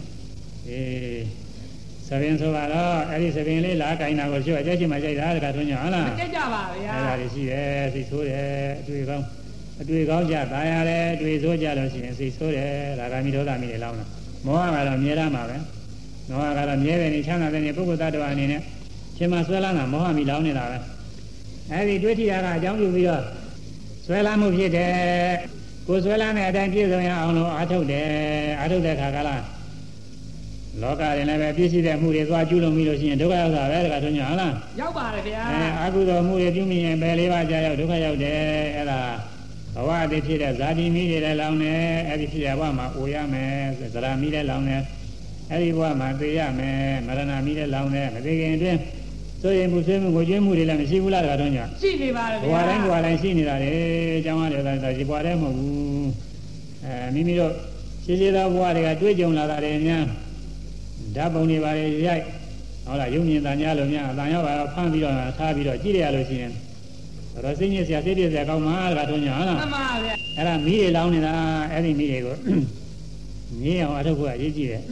သဘင်ဆိုတော့အဲ့ဒီသဘင်လေးလာကင်တာကိုကျွတ်အကျက်ချင်းမှကြိုက်တာတခါထွန်းကြဟုတ်လားမကြိုက်ကြပါဗျာအဲ့ဒါတွေရှိတယ်စိတ်ဆိုးတယ်အတွေ့ကောင်းကြตายရတယ်အတွေ့ဆိုးကြလို့ရှိရင်စိတ်ဆိုးတယ်ဒါကမိဒေါသမိတွေလောင်းတာမောဟကတော့မြဲတာမှာပဲမောဟကတော့မြဲတယ်နေချမ်းသာတယ်နေပုဂ္ဂိုလ်သတ္တဝါအနေနဲ့ရှင်မဆွဲလန်းတာမောဟမိလောင်းနေတာပဲအဲဒီတွေ့ထိတာကအကြောင်းပြုပြီးတော့ဆွဲလန်းမှုဖြစ်တယ်ကိုယ်ဆွဲလန်းတဲ့အတိုင်းပြည့်စုံရအောင်လို့အားထုတ်တယ်အားထုတ်တဲ့အခါကလားလောကရင်လည်းပဲပြည့်စုံတဲ့မှုတွေသွားကျူးလွန်ပြီးလို့ရှိရင်ဒုက္ခရောက်တာပဲတခါဆုံးညဟုတ်လားရောက်ပါတယ်ဗျာအာဟုသောမှုတွေပြုမိရင်ပဲလေးပါးကြာရောက်ဒုက္ခရောက်တယ်အဲ့ဒါဘဝတည်ဖြစ်တဲ့ဇာတိမိတွေလည်းလောင်နေအဲ့ဒီဖြစ်ရဘဝမှာအိုရမယ်ဇရာမိလည်းလောင်နေအဲ့ဒီဘဝမှာသိရမယ်မရဏမိလည်းလောင်နေမသိခင်အတွင်းဆိုရင်ဘူးဆွေးမှုကိုကျွေးမှုတွေလည်းမရှိဘူးလားတော့ညရှိနေပါတယ်ဗျာဘဝတိုင်းရှိနေတာလေအကြောင်းရတယ်ဆိုဒီဘဝတည်းမဟုတ်ဘူးမိမိတို့ရှင်းရှင်းသောဘဝတွေကတွေးကြုံလာတာတွေများဓာတ်ပုံတွေပါလေရိုက်ဟုတ်လားယုံမြင်တန်ကြလို့များအတန်ရောက်ပါဖမ်းပြီးတော့ထားပြီးတော့ကြည့်ရလို့ရှိရင်တော့စိတ်ညစ်စရာစိတ်ပြည့်စရာကောင်းမှာတော့ညဟုတ်လားမှန်ပါဗျာအဲ့ဒါမိတွေလောင်းနေတာအဲ့ဒီမိတွေကိုမြင်အောင်အထုတ်ဖို့အရေးကြီးတယ်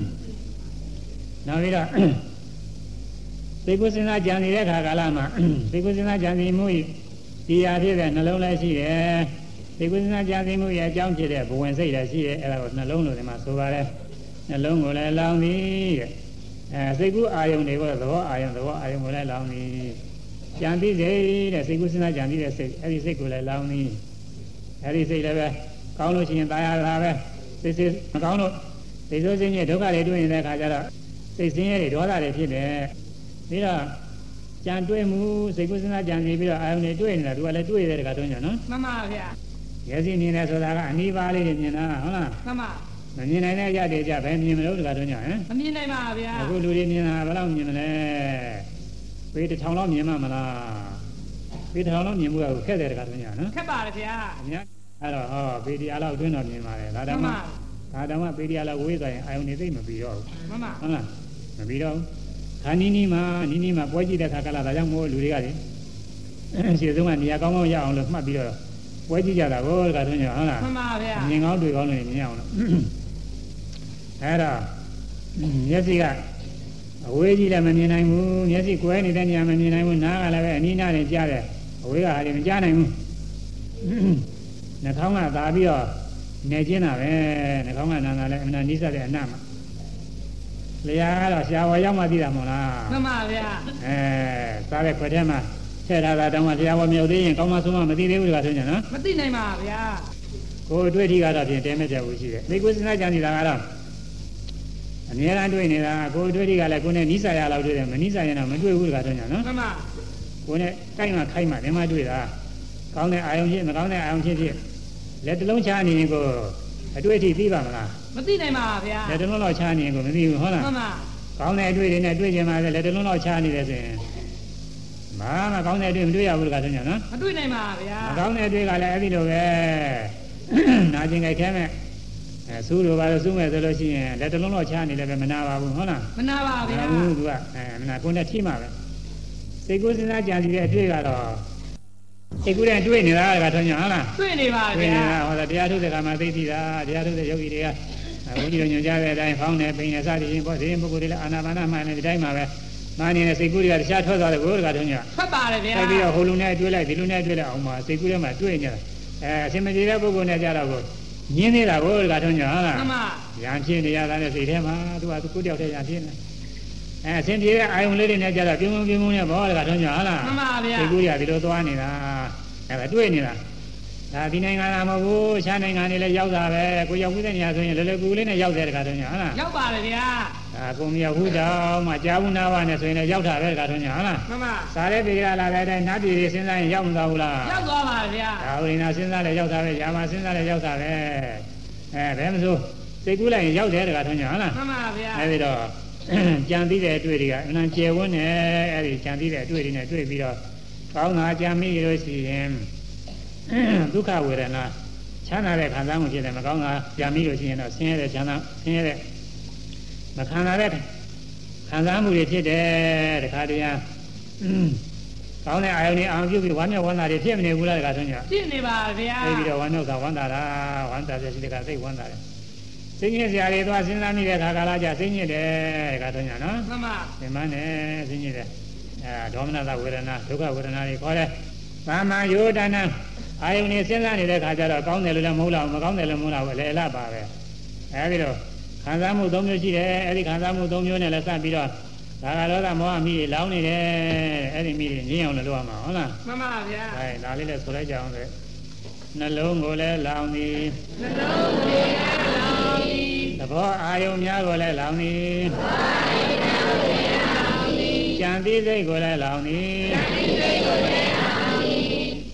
နောက်ပြီးတော့သိကုစဉ်းစားကြံနေတဲ့ခါကာလမှာသိကုစဉ်းစားကြံနေမှုဒီရာဖြစ်တဲ့နှလုံးလည်းရှိတယ်သိကုစဉ်းစားကြံနေမှုရဲ့အကြောင်းဖြစ်တဲ့ဘဝင်စိတ်လည်းရှိတယ်အဲ့ဒါကိုနှလုံးလို့ဒီမှာဆိုပါတယ်နှလုံးကိုလည်းလောင်းသည်တဲ့စိတ်ကူးအာယုန်တွေကသဘောအာယုန်ကိုလည်းလောင်းသည်ကြံပြီးတဲ့စိတ်ကူးစဉ်းစားကြံပြီးတဲ့စိတ်အဲ့ဒီစိတ်ကိုလည်းလောင်းသည်အဲ့ဒီစိတ်လည်းပဲကောင်းလို့ရှိရင်ตายရတာပဲစိတ်မကောင်းလို့စိတ်ဆိုးခြင်းရဲ့ဒုက္ခတွေတွေ့နေတဲ့အခါကျတော့စိတ်ဆင်းရဲတွေဒေါသတွေဖြစ်တယ်ပြီးတော့ကြံတွေ့မှုစိတ်ကူးစဉ်းစားကြံပြီးတော့အာယုန်တွေတွေ့နေတာသူကလည်းတွေ့ရတဲ့ခါတော့ညနော်မှန်ပါဗျာမျက်စိမြင်တယ်ဆိုတာကအနီးပါးလေးတွေမြင်တာဟုတ်လားမှန်ပါမမြင်နိုင်တဲ့အရာတွေကြဘယ်မြင်မလို့တခါတော့ညဟမ်မမြင်နိုင်ပါဗျာအခုလူတွေမြင်တာဘယ်လောက်မြင်မလဲပေတစ်ထောင်လောက်မြင်မှမလားပေတစ်ထောင်လောက်မြင်မှုကခက်တယ်တခါတော့ညနော်ခက်ပါတယ်ဗျာအများအဲ့တော့ဟောပေတရားလောက်အတွင်းတော့မြင်ပါတယ်ဒါတောင်မှပေတရားလောက်ဝေးသွားရင်အာယုန်နေသိမပြီးတော့ဘူးမှန်ပါဟုတ်လားမပြီးတော့ခါနီးနီးမှာပွဲကြည့်တဲ့ခါကလာဒါကြောင့်မို့လူတွေကလေရှေ့ဆုံးကနေရာကောင်းကောင်းရအောင်လို့မှတ်ပြီးတော့ပွဲကြည့်ကြတာကိုတခါတော့ညဟုတ်လားမှန်ပါဗျာမြင်ကောင်းတွေ့ကောင်းလို့မြင်ရအောင်လို့အဲ့တော့မျက်စိကအဝေးကြီးလည်းမမြင်နိုင်ဘူးမျက်စိကွဲနေတဲ့နေရာမမြင်နိုင်ဘူးနားကလည်းပဲအနီးနားနဲ့ကြားတယ်အဝေးကဟာလည်းမကြားနိုင်ဘူးနှာခေါင်းကသာပြီးတော့နေကျင်းတာပဲနှာခေါင်းကနာတာလည်းအမှန်နီးစပ်တဲ့အနမှာလျာကတော့ရှားဝါရောက်မှသိတာမဟုတ်လားမှန်ပါဗျာစားတဲ့ခွက်ထဲမှာထည့်ထားတာတောင်မှလျာဝမြုပ်သေးရင်ကောင်းမှဆုံးမမသိသေးဘူးတခါဆိုညနော်မသိနိုင်ပါဗျာကိုယ်တွေ့ထိကတော့ဖြင့်တဲမဲ့တဲ့ဘူးရှိတယ်သိကိုစဉ်းစားကြံနေတာကတော့အများအားတွေ့နေတာကိုယ်တွေ့ထိကလည်းကိုယ်နဲ့နီးစာရလောက်တွေ့တယ်မနီးစာရင်တော့မတွေ့ဘူးတခါဆိုညနော်မှန်ပါကိုယ်နဲ့ကိုက်မှခိုက်မှဒီမှာတွေ့တာကောင်းတဲ့အာယုံဖြစ်မကောင်းတဲ့အာယုံဖြစ်လက်တစ်လုံးချနေရင်ကိုအတွေ့အထိသိပါမလားမသိနိုင်ပါဗျာလက်တစ်လုံးလောက်ချနေရင်ကိုမသိဘူးဟုတ်လားမှန်ပါကောင်းတဲ့အတွေ့တွေနဲ့တွေ့ကြမှာလက်တစ်လုံးလောက်ချနေတယ်ဆိုရင်ဘာမှကောင်းတဲ့အတွေ့မတွေ့ရဘူးတခါဆိုညနော်မတွေ့နိုင်ပါဗျာမကောင်းတဲ့အတွေ့ကလည်းအဲ့ဒီလိုပဲနာကျင်ကြိုက်ခဲမဲ့ဆူးလိုပါလို့ဆူးမဲ့ဆိုလို့ရှိရင်လက်တစ်လုံးလောက်ချနေလည်းပဲမနာပါဘူးဟုတ်လားမနာပါဗျာဘူးသူကမနာကိုယ်နဲ့ထိမှပဲစိတ်ကူးစဉ်းစားကြံစီတဲ့အတွေ့ကတော့စိတ်ကူးတဲ့တွေ့နေတာကထွန်းညဟုတ်လားတွေ့နေပါဗျာတွေ့နေတာဟောတရားထုတ်တဲ့ခါမှာသိသိတာတရားထုတ်တဲ့ယောဂီတွေကဘုန်းကြီးတို့ညွှန်ကြားတဲ့အတိုင်းဖောင်းနေပိန်နေစသည်ဖြင့်ပေါ့ဒီပုဂ္ဂိုလ်တွေလည်းအာနာပါနမှန်နေဒီတိုင်းမှာပဲမာနေတဲ့စိတ်ကူးတွေကတခြားထွက်သွားတယ်ကိုယ်ကထွန်းညထွက်ပါတယ်ဗျာပြီးတော့ဟိုလူနဲ့တွေ့လိုက်ဒီလူနဲ့တွေ့လိုက်အောင်ပါစိတ်ကူးထဲမှာတွေ့နေတာအစင်မပြေတဲ့ပုဂ္ဂိုလ်နဲ့ကြတော့ကိုညင်းနေတာကိုယ်ကထွန်းညဟုတ်လားမှန်ပါရံဖြစ်နေရတာနဲ့စိတ်ထဲမှာသူကကိုယ်တယောက်တည်းရံဖြစ်နေအစင်ပြေတဲ့အာယုံလေးတွေနဲ့ကြတော့ပြုံးနဲ့ဘောကထွန်းညဟုတ်လားမှန်ပါဗျာစိတ်ကူးတွေကဒီလိုသွားနေတာအဲ့ဒါတွေ့နေတာဒါဒီနိုင်ငံကမဟုတ်ဘူးခြားနိုင်ငံတွေလည်းရောက်တာပဲကိုရောက်ပြီးတဲ့နေရာဆိုရင်လောလောကူလေးနဲ့ရောက်တဲ့တခါတော့ညဟုတ်လားရောက်ပါတယ်ဗျာဒါကိုမရောက်ဘူးတော့မှကြားဘူးနားပါနဲ့ဆိုရင်လည်းရောက်တာပဲတခါတော့ညဟုတ်လားမှန်ပါစားတဲ့ပြည်ကလာတဲ့အတိုင်းနတ်ပြည်တွေစဉ်းစားရင်ရောက်မသွားဘူးလားရောက်သွားပါဗျာဒါဝိညာဉ်စဉ်းစားလည်းရောက်တာပဲယာမစဉ်းစားလည်းရောက်တာပဲဘယ်မဆိုစိတ်ကူးလိုက်ရင်ရောက်တယ်တခါတော့ညဟုတ်လားမှန်ပါဗျာအဲ့ဒီတော့ကြံသိတဲ့အတွေ့တွေကအမှန်ကျယ်ဝန်းနေအဲ့ဒီကြံသိတဲ့အတွေ့တွေနဲ့တွေ့ပြီးတော့ကောင်းတာကြံမိလို့ရှိရင်ဒုက္ခဝေဒနာချမ်းသာတဲ့ခံစားမှုဖြစ်တယ်မကောင်းတာကြံမိလို့ရှိရင်တော့ဆင်းရဲတဲ့ချမ်းသာဆင်းရဲတဲ့မခံစားတဲ့ခံစားမှုတွေဖြစ်တယ်တခါတည်းကောင်းတဲ့အာယုန်တွေအောင်ပြုပြီးဝမ်းမြောက်ဝမ်းသာတွေဖြစ်မနေဘူးလားတခါဆုံးညဖြစ်နေပါဗျာပြီးတော့ဝမ်းမြောက်တာဝမ်းသာတာဝမ်းသာတဲ့စိတ်ကသိဝမ်းသာတယ်စိတ်ညစ်စရာတွေသွားစဉ်းစားမိတဲ့ခါကာလကြစိတ်ညစ်တယ်တခါဆုံးညနော်မှန်ပါဒီမှန်းနဲ့စိတ်ညစ်တယ်ဒေါမနတဝေဒနာဒုက္ခဝေဒနာတွေခေါ်တယ်သာမန်ယောဒနာအာယုန်နဲ့စဉ်းစားနေတဲ့ခါကျတော့ကောင်းတယ်လို့လည်းမဟုတ်လားမကောင်းတယ်လို့မဟုတ်လားပဲလေအလားပါပဲအဲဒီတော့ခံစားမှု၃မျိုးရှိတယ်အဲဒီခံစားမှု၃မျိုးနဲ့လည်းစပ်ပြီးတော့ဒါကလောကမောဟမိတွေလောင်းနေတယ်အဲဒီမိတွေငြင်းအောင်လည်းလုပ်ရမှာဟုတ်လားမှန်ပါဗျာအဲဒါလေးလည်းဆိုလိုက်ကြအောင်လေနှလုံးကိုလည်းလောင်းသည်နှလုံးကိုလည်းလောင်းသည်သဘောအာယုန်များကိုလည်းလောင်းသည်သဘောအာယုန်များကိုလည်းလောင်းသည်ကြံသိစိတ်ကိုလည်းလောင်းသည်ကြံသိစိတ်ကိုလည်းလောင်းသည်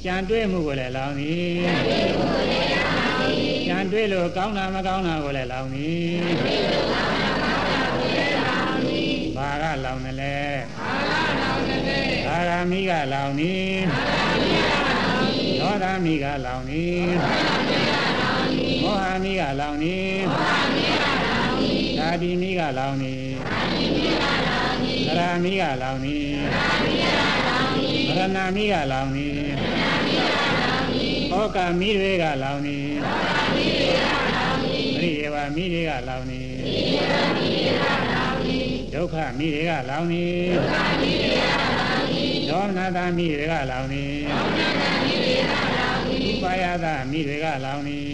ကြံတွေးမှုကိုလည်းလောင်သည်ကြံတွေးလို့ကောင်းတာမကောင်းတာကိုလည်းလောင်သည်ဘာကလောင်တယ်လဲဘာကမိကလောင်သည်ဒေါသမိကလောင်သည်မောဟမိကလောင်သည်ဓာတိမိကလောင်သည်သရမိကလောင်သည်မရဏမိကလောင်သည်ဩကမိတွေကလောင်သည်ပရိယေဝမိတွေကလောင်သည်ဒုက္ခမိတွေကလောင်သည်ဒေါမနတမိတွေကလောင်သည်ဥပါယသမိတွေကလောင်သည်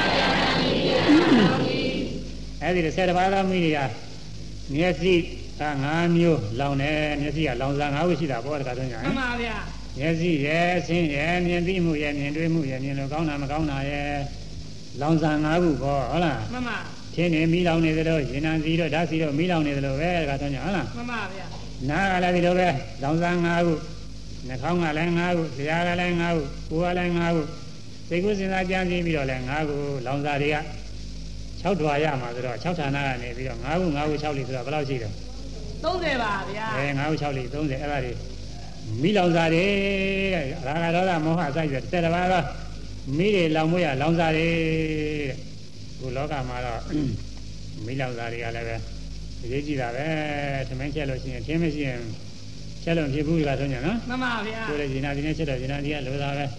အဲဒီ10ပါးသောမိတွေကမျက်စိက5မျိုးလောင်တယ်မျက်စိကလောင်စာ5ခုရှိတာပေါ့တခါတော့ညာမှန်ပါဗျာမျက်စိရဲ့အဆင်းရဲ့မြင်သိမှုရဲ့မြင်တွေ့မှုရဲ့မြင်လို့ကောင်းတာမကောင်းတာရဲ့လောင်စာ5ခုပေါ့ဟုတ်လားမှန်ပါထင်းနေမိလောင်နေသလိုရင်နံစီတော့ဓာတ်စီတော့မိလောင်နေသလိုပဲတခါတော့ညာဟုတ်လားမှန်ပါဗျာနားကလည်းဒီလိုပဲလောင်စာ5ခုနှာခေါင်းကလည်း5ခုလျှာကလည်း5ခုကိုယ်ကလည်း5ခုစိတ်ကူးစဉ်းစားကြံစည်ပြီးတော့လည်း5ခုလောင်စာတွေက6ဓွာရမှာဆိုတော့6ဌာနကနေပြီးတော့5ခု6လိဆိုတော့ဘယ်လောက်ရှိတယ်30ပါဗျာ5ခု6လိ30အဲ့ဒါတွေမိလောင်စာတွေတဲ့ရာဂဒေါသမောဟအစရှိတဲ့10ပါးသောမိတွေလောင်မွေးရလောင်စာတွေတဲ့ခုလောကမှာတော့မိလောင်စာတွေကလည်းပဲအရေးကြီးတာပဲသမင်းချက်လို့ရှိရင်ထင်းမရှိရင်ချက်လို့ဖြစ်ဘူးကဆိုညာနော်မှန်ပါဗျာကိုယ်လည်းဂျင်နာဒီနဲ့ချက်တော့ဂျင်နာဒီကလိုတာပဲ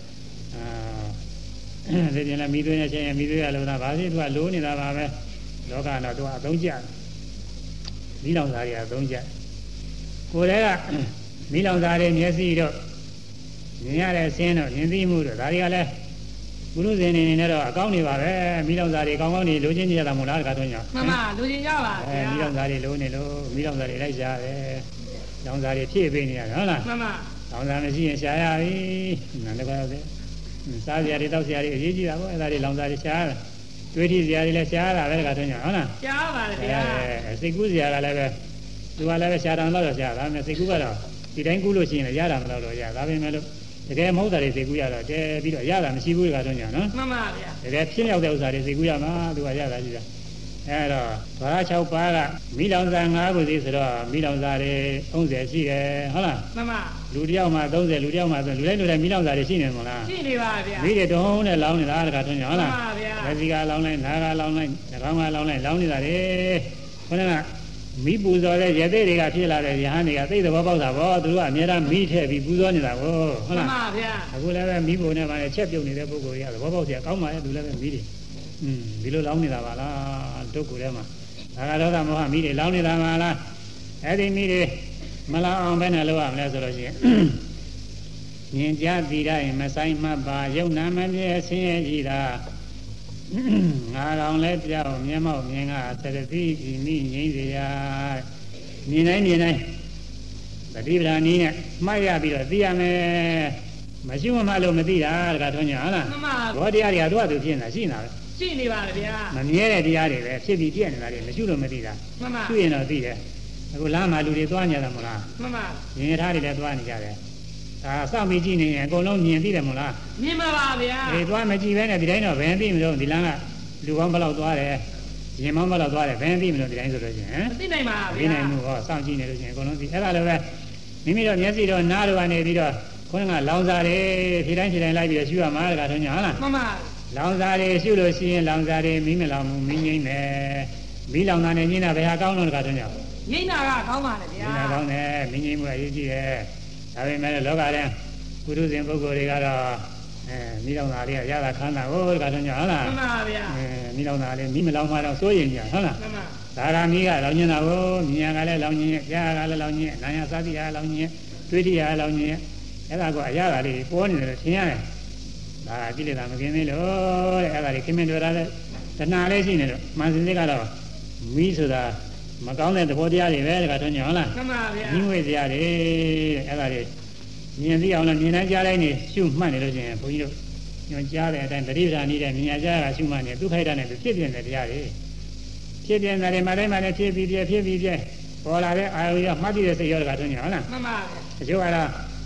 ဒီကျင်လည်းမိသွေးနဲ့ချက်ရင်မိသွေးရလိုတာဘာဖြစ်သူကလိုးနေတာပါပဲလောကတော့သူကအသုံးကျမိလောင်စာတွေအသုံးကျကိုယ်လည်းကမိလောင်စာတွေမျက်စိတော့မြင်ရတဲ့ဆင်းတော့မြင်သိမှုတော့ဒါတွေကလည်းဘုရုဇင်နေနဲ့တော့အကောင်းနေပါပဲမိလောင်စာတွေကောင်းကောင်းနေလိုချင်ကြတာမို့လားတခါတော့ညမှန်ပါလိုချင်ကြပါဗျာမိလောင်စာတွေလိုနေလို့မိလောင်စာတွေလိုက်ရှားတယ်လောင်စာတွေဖြည့်ပေးနေရတယ်ဟုတ်လားမှန်ပါလောင်စာမရှိရင်ရှားရပြီနားလည်းပါပဲစားစရာတွေတောက်စရာတွေအရေးကြီးတာပေါ့အဲ့ဒါတွေလောင်စာတွေရှားတယ်တွေးထီစရာတွေလည်းရှားတာပဲတခါတော့ညဟုတ်လားရှားပါတယ်ဗျာစိတ်ကူးစရာကလည်းပဲသူကလည်းပဲရှားတောင်တော့ရှားဒါပေမဲ့စိတ်ကူးကတော့ဒီတိုင်းကူးလို့ရှိရင်လည်းရတာမလို့တော့ရဒါပေမဲ့လို့တကယ်မဟုတ်တာတွေစိတ်ကူးရတော့တဲပြီးတော့ရတာမရှိဘူးတခါတော့ညနော်မှန်ပါဗျာတကယ်ဖြစ်ရောက်တဲ့ဥစ္စာတွေစိတ်ကူးရမှာသူကရတာရှိတာအဲ့တော့ဘာသာ6ပါးကမိလောင်စာ5ခုစီဆိုတော့မိလောင်စာတွေ30ရှိတယ်ဟုတ်လားမှန်ပါလူတယောက်မှ30လူတယောက်မှ30လူတိုင်းမိလောင်စာတွေရှိနေမှာလားရှိနေပါဗျာမိတွေတုံးနဲ့လောင်းနေတာတခါတော့ညဟုတ်လားမှန်ပါဗျာလက်စီကလောင်းလိုက်နားကလောင်းလိုက်နှာခေါင်းကလောင်းလိုက်လောင်းနေတာတွေခေါင်းကမိပူဇော်တဲ့ရသေးတွေကဖြစ်လာတဲ့ရဟန်းတွေကသိတဲ့ဘောပေါက်တာပေါ့သူတို့ကအများအားမိထည့်ပြီးပူဇော်နေတာကိုဟုတ်လားမှန်ပါဗျာအခုလည်းပဲမိဖို့နဲ့ပါလေချက်ပြုတ်နေတဲ့ပုဂ္ဂိုလ်တွေကသဘောပေါက်ကြကောင်းပါရဲ့သူလည်းပဲမိတွေဒီလိုလောင်းနေတာပါလားဒုက္ခထဲမှာဒါကတော့ကမောဟမိတွေလောင်းနေတာပါလားအဲ့ဒီမိတွေမလောင်းအောင်ဘယ်နဲ့လုပ်ရမလဲဆိုလို့ရှိရင်မြင်ကြသိတိုင်းမဆိုင်မှတ်ပါယုံနာမမြဲဆင်းရဲကြည်တာငါကောင်လဲပြောင်းမျက်မှောက်မြင်ကသရတိဤမိငိမ့်စေရမြင်တိုင်းသတိပ္ပာနည်းနဲ့မှတ်ရပြီးတော့သိရမယ်မရှိမှလို့မသိတာတခါထွန်းညာဟုတ်လားဘောတရားတွေကသူ့အတူဖြစ်နေတာရှိနေတာပဲရှိနေပါလေဗျာမမြဲတဲ့တရားတွေပဲဖြစ်ပြီးပြည့်နေတာတွေမရှိလို့မသိတာမှန်ပါသူ့ရင်တော့သိတယ်အခုလမ်းမှာလူတွေသွားကြတာမလားမှန်ပါမြင်ရထားတွေလည်းသွားနေကြတယ်ဒါစောင့်ပြီးကြည့်နေရင်အကုန်လုံးမြင်သိတယ်မလားမြင်ပါပါဗျာဒီသွားမကြည့်ပဲနဲ့ဒီတိုင်းတော့ဘယ်သိမလို့ဒီလမ်းကလူကောင်းဘယ်လောက်သွားတယ်ရင်မောင်းဘယ်လောက်သွားတယ်ဘယ်သိမလို့ဒီတိုင်းဆိုလို့ရှိရင်မသိနိုင်ပါဗျာသိနိုင်မှုဟောစောင့်ကြည့်နေလို့ရှိရင်အကုန်လုံးသိအဲ့ဒါလည်းပဲမိမိတို့မျက်စိတော့နားတော့ကနေပြီးတော့ခေါင်းကလောင်စာတွေဖြေတိုင်းလိုက်ပြီးတော့ရှုရမှာတခါတော့ညာဟုတ်လားမှန်ပါလောင်စာတွေရှုလို့ရှိရင်လောင်စာတွေမိမလောင်ဘူးမိငိမ့်မယ်မိလောင်တာနဲ့ညင်းတာဘယ်ဟာကောင်းလို့တခါတော့ညာငိမ့်တာကကောင်းပါလေဗျာငိမ့်တာကောင်းတယ်မိငိမ့်မှုအရေးကြီးတယ်ဒါပေမဲ့လောကထဲကုသဇင်ပုဂ္ဂိုလ်တွေကတော့မိလောင်တာလေးကရတာခမ်းတာဟိုတခါတော့ညာဟုတ်လားမှန်ပါဗျာမိလောင်တာလေးမိမလောင်မှတော့စိုးရင်ညာဟုတ်လားမှန်ပါဒါရမီးကလောင်ညင်းတာကိုမြင်ရကလည်းလောင်ညင်းကြားရကလည်းလောင်ညင်းနာယသတိရလောင်ညင်းတွေးတိရလောင်ညင်းအဲ့ဒါကအရာလေးပေါ်နေတယ်ထင်ရတယ်ဒါကိလေသာမกินသေးလို့တဲ့အဲ့ဒါလေးခင်မင်တွေ့တာလဲတဏှာလေးရှိနေလို့မှန်စင်စစ်ကတော့မီးဆိုတာမကောင်းတဲ့သဘောတရားတွေပဲတခါတော့ညဟုတ်လားမှန်ပါဗျာညီငွေစရာတွေတဲ့အဲ့ဒါတွေမြင်သိအောင်လည်းမြင်တိုင်းကြားတိုင်းနေရှုမှတ်နေလို့ရှိရင်ဘုန်းကြီးတို့ညွှန်ကြားတဲ့အတိုင်းတတိပ္ပာနေတဲ့မြင်ရကြားတာရှုမှတ်နေသူခိုက်တာနဲ့သူဖြစ်ပြနေတဲ့တရားတွေဖြစ်ပြနေတယ်မတိုင်းမတိုင်းဖြစ်ပြီးပြပေါ်လာတဲ့အာယုရမှတ်ပြီးတဲ့စိတ်ရောတခါတော့ညဟုတ်လားမှန်ပါဗျာအကျိုးကတော့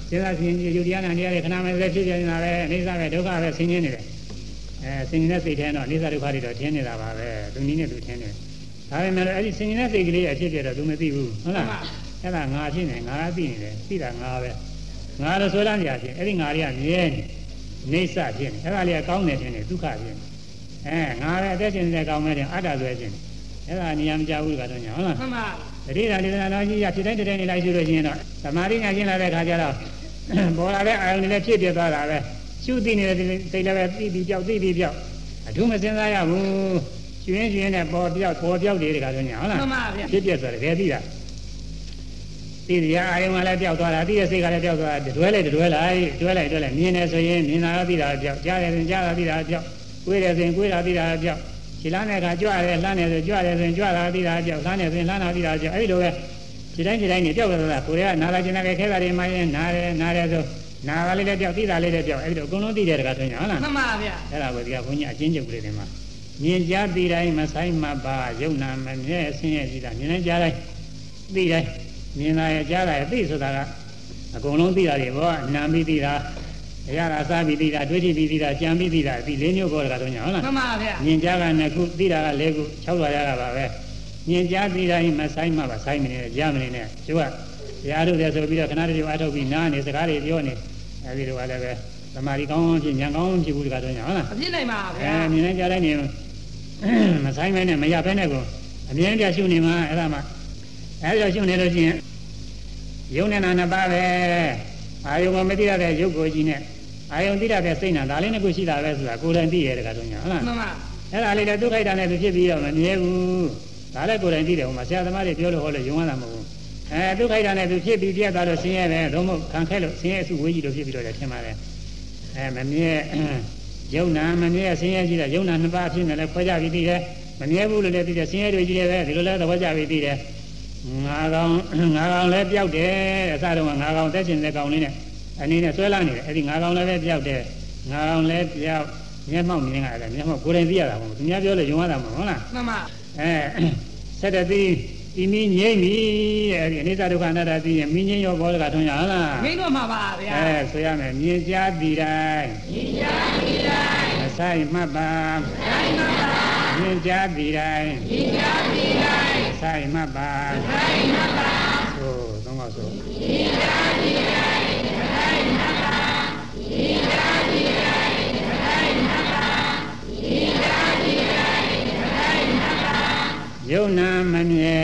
စဉ်းစားစဉ်းယူတရားနာတရားတွေခဏမှလည်းဖြစ်ပြနေတာပဲအိဋ္ဌာပဲဒုက္ခပဲဆင်းရဲနေတယ်ဆင်းရဲတဲ့စိတ်ထဲတော့အိဋ္ဌာဒုက္ခတွေတော့ထင်းနေတာပါပဲသူနည်းနဲ့သူထင်းနေဒါပေမဲ့အဲ့ဒီဆင်းရဲတဲ့စိတ်ကလေးအဖြစ်ပြတော့သူမသိဘူးဟုတ်လားအဲ့ဒါငါဖြစ်နေငါသိနေတယ်သိတာငါပဲငါတော့ဆွဲလန်းကြဖြစ်အဲ့ဒီငါတွေကမြဲနေနေစဖြစ်နေအဲ့ဒါလေးကကောင်းတယ်ဖြစ်နေဒုက္ခဖြစ်နေငါပဲအသက်ရှင်နေတဲ့ကောင်းမဲ့တဲ့အတ္တဆွဲဖြစ်နေအဲ့ဒါနေရာမကြဘူးကတော့ညာဟုတ်လားမှန်ပါတတိယဒေသနာတော်ကြီးရဖြစ်တိုင်းတိုင်းနေလိုက်ရှိလို့ရှိရင်တော့သမာဓိညာကျင့်လာတဲ့ခါကျတော့ပေါ်လာတဲ့အာယုန်တွေလည်းဖြစ်ပြသွားတာပဲရှုသိနေတဲ့စိတ်လည်းပဲသိပြီးပြောက်သိပြီးပြောက်အထူးမစင်စားရဘူးကျွင်းနဲ့ပေါ်ပြောက်တွေတခါတော့ညာဟုတ်လားမှန်ပါဗျာဖြစ်ပြဆိုတော့တကယ်သိတာသိရအာယုန်ကလည်းပြောက်သွားတာသိရစိတ်ကလည်းပြောက်သွားတာတွဲလိုက်မြင်နေဆိုရင်မြင်တာသိတာပြောက်ကြားတယ်ဆိုရင်ကြားတာသိတာပြောက်ကိုယ်တယ်ဆိုရင်ကိုယ်တာသိတာပြောက်ခြေလမ်းတဲ့အခါကြွတယ်လှမ်းတယ်ဆိုကြွတယ်ဆိုရင်ကြွတာသိတာပြောက်လှမ်းတယ်ဆိုရင်လှမ်းတာသိတာပြောက်အဲ့ဒီလိုပဲခြေတိုင်းနေပြောက်သွားတာကိုယ်ကနာလာကျင်တဲ့ခဲတာတွေမှရင်နားတယ်ဆိုနာကလေးလည်းပြောက်သိတာလေးလည်းပြောက်အဲ့ဒီလိုအကုန်လုံးသိတဲ့တခါဆိုရင်ဟုတ်လားမှန်ပါဗျာအဲ့ဒါကိုဒီကဘုန်းကြီးအချင်းချုပ်ကလေးတွေမှာမြင်ကြားသိတိုင်းမဆိုင်မပါယုံနာမမြဲဆင်းရဲကြည့်တာမြင်တိုင်းကြားတိုင်းသိတိုင်းမြင်တာရကြားတာရသိဆိုတာကအကုန်လုံးသိတာတွေဘောနာမိသိတာအရာအစားပြီးသိတာတွေးကြည့်ပြီးသိတာကြံပြီးသိတာဒီ၄မျိုးပေါ်တခါဆိုရင်ဟုတ်လားမှန်ပါဗျာမြင်ကြားက2ခုသိတာက4ခု6ပါးရတာပါပဲမြင်ကြားသိတိုင်းမဆိုင်မပါဆိုင်မနေကြားမနေနဲ့ကျိုးကတရားတို့လည်းဆိုပြီးတော့ခဏတည်းအားထုတ်ပြီးနားနေစကားတွေပြောနေအဲဒီလိုကလည်းပဲသမာဓိကောင်းဖြစ်ဉာဏ်ကောင်းဖြစ်ဘူးတခါဆိုရင်ဟုတ်လားဖြစ်နိုင်ပါဗျာမြင်တိုင်းကြားတိုင်းနေမဆိုင်မဲနဲ့မရဘဲနဲ့ကိုအမြဲတမ်းရှုနေမှာအဲ့ဒါမှအဲဒီတော့ရှုနေလို့ရှိရင်ယုံနေတာနှစ်ပါးပဲအာယုံကမသိရတဲ့ရုပ်ကိုကြီးနဲ့အာယုံသိရတဲ့စိတ်နာဒါလေးနှစ်ခုရှိတာပဲဆိုတာကိုယ်တိုင်သိရတဲ့ကတော့ညာဟုတ်လားမှန်ပါအဲ့ဒါလေးလည်းဒုက္ခိတနဲ့သူဖြစ်ပြီးတော့မမြဲဘူးဒါလည်းကိုယ်တိုင်သိတယ်ဟိုမှာဆရာသမားတွေပြောလို့ဟောလို့ယုံရတာမဟုတ်ဘူးဒုက္ခိတနဲ့သူဖြစ်ပြီးပြတ်သွားလို့ဆင်းရဲတယ်သို့မဟုတ်ခံခဲလို့ဆင်းရဲအစုဝေးကြီးလို့ဖြစ်ပြီးတော့လည်းထင်ပါတယ်မမြဲယုံနာမမြဲဆင်းရဲကြီးတဲ့ယုံနာနှစ်ပါးဖြစ်နေလဲခွဲကြပြီးသိတယ်မမြဲဘူးလို့လည်းသိတယ်ဆင်းရဲတွေကြီးတယ်ပဲဒီလိုလဲသဘောကျပြီးသိတယ်ငါကောင်လည်းပြောက်တယ်အစတုန်းကငါကောင်တက်ရှင်တဲ့ကောင်လေးနဲ့အနေနဲ့ဆွဲလာနေတယ်အဲ့ဒီငါကောင်လည်းပဲပြောက်တယ်ငါကောင်လည်းပြောက်မျက်မှောက်မြင်ရတယ်မျက်မှောက်ကိုယ်တိုင်သိရတာမဟုတ်ဘူးသူများပြောလို့ယုံရတာမဟုတ်လားမှန်ပါဆက်တဲ့သိဤမင်းငြိမ့်ပြီအဲ့ဒီအနိစ္စဒုက္ခအနတ္တသိရင်မင်းငြိမ့်ရောဘောကထွန်းရလားငြိမ့်တော့မှာပါဗျာဆိုရမယ်မြင်ကြားသိတိုင်းမဆိုင်မှတ်ပါမြင်ကြားသိတိုင်းဆိုင်မှတ်ပါသို့သုံးပါဆိုမြင်ကြားသိတိုင်းဆိုင်မှတ်ပါမြင်ကြားသိတိုင်းဆိုင်မှတ်ပါမြင်ကြားသိတိုင်းဆိုင်မှတ်ပါယုံနာမမြဲ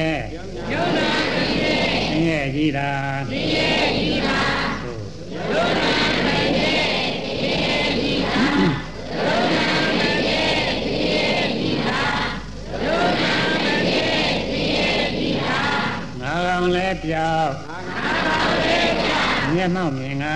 ဆင်းရဲကြီးတာယုံနာမမြဲဆင်းရဲကြီးတာငါကောင်လည်းပြောက်မျက်မှောက်မြင်ငါ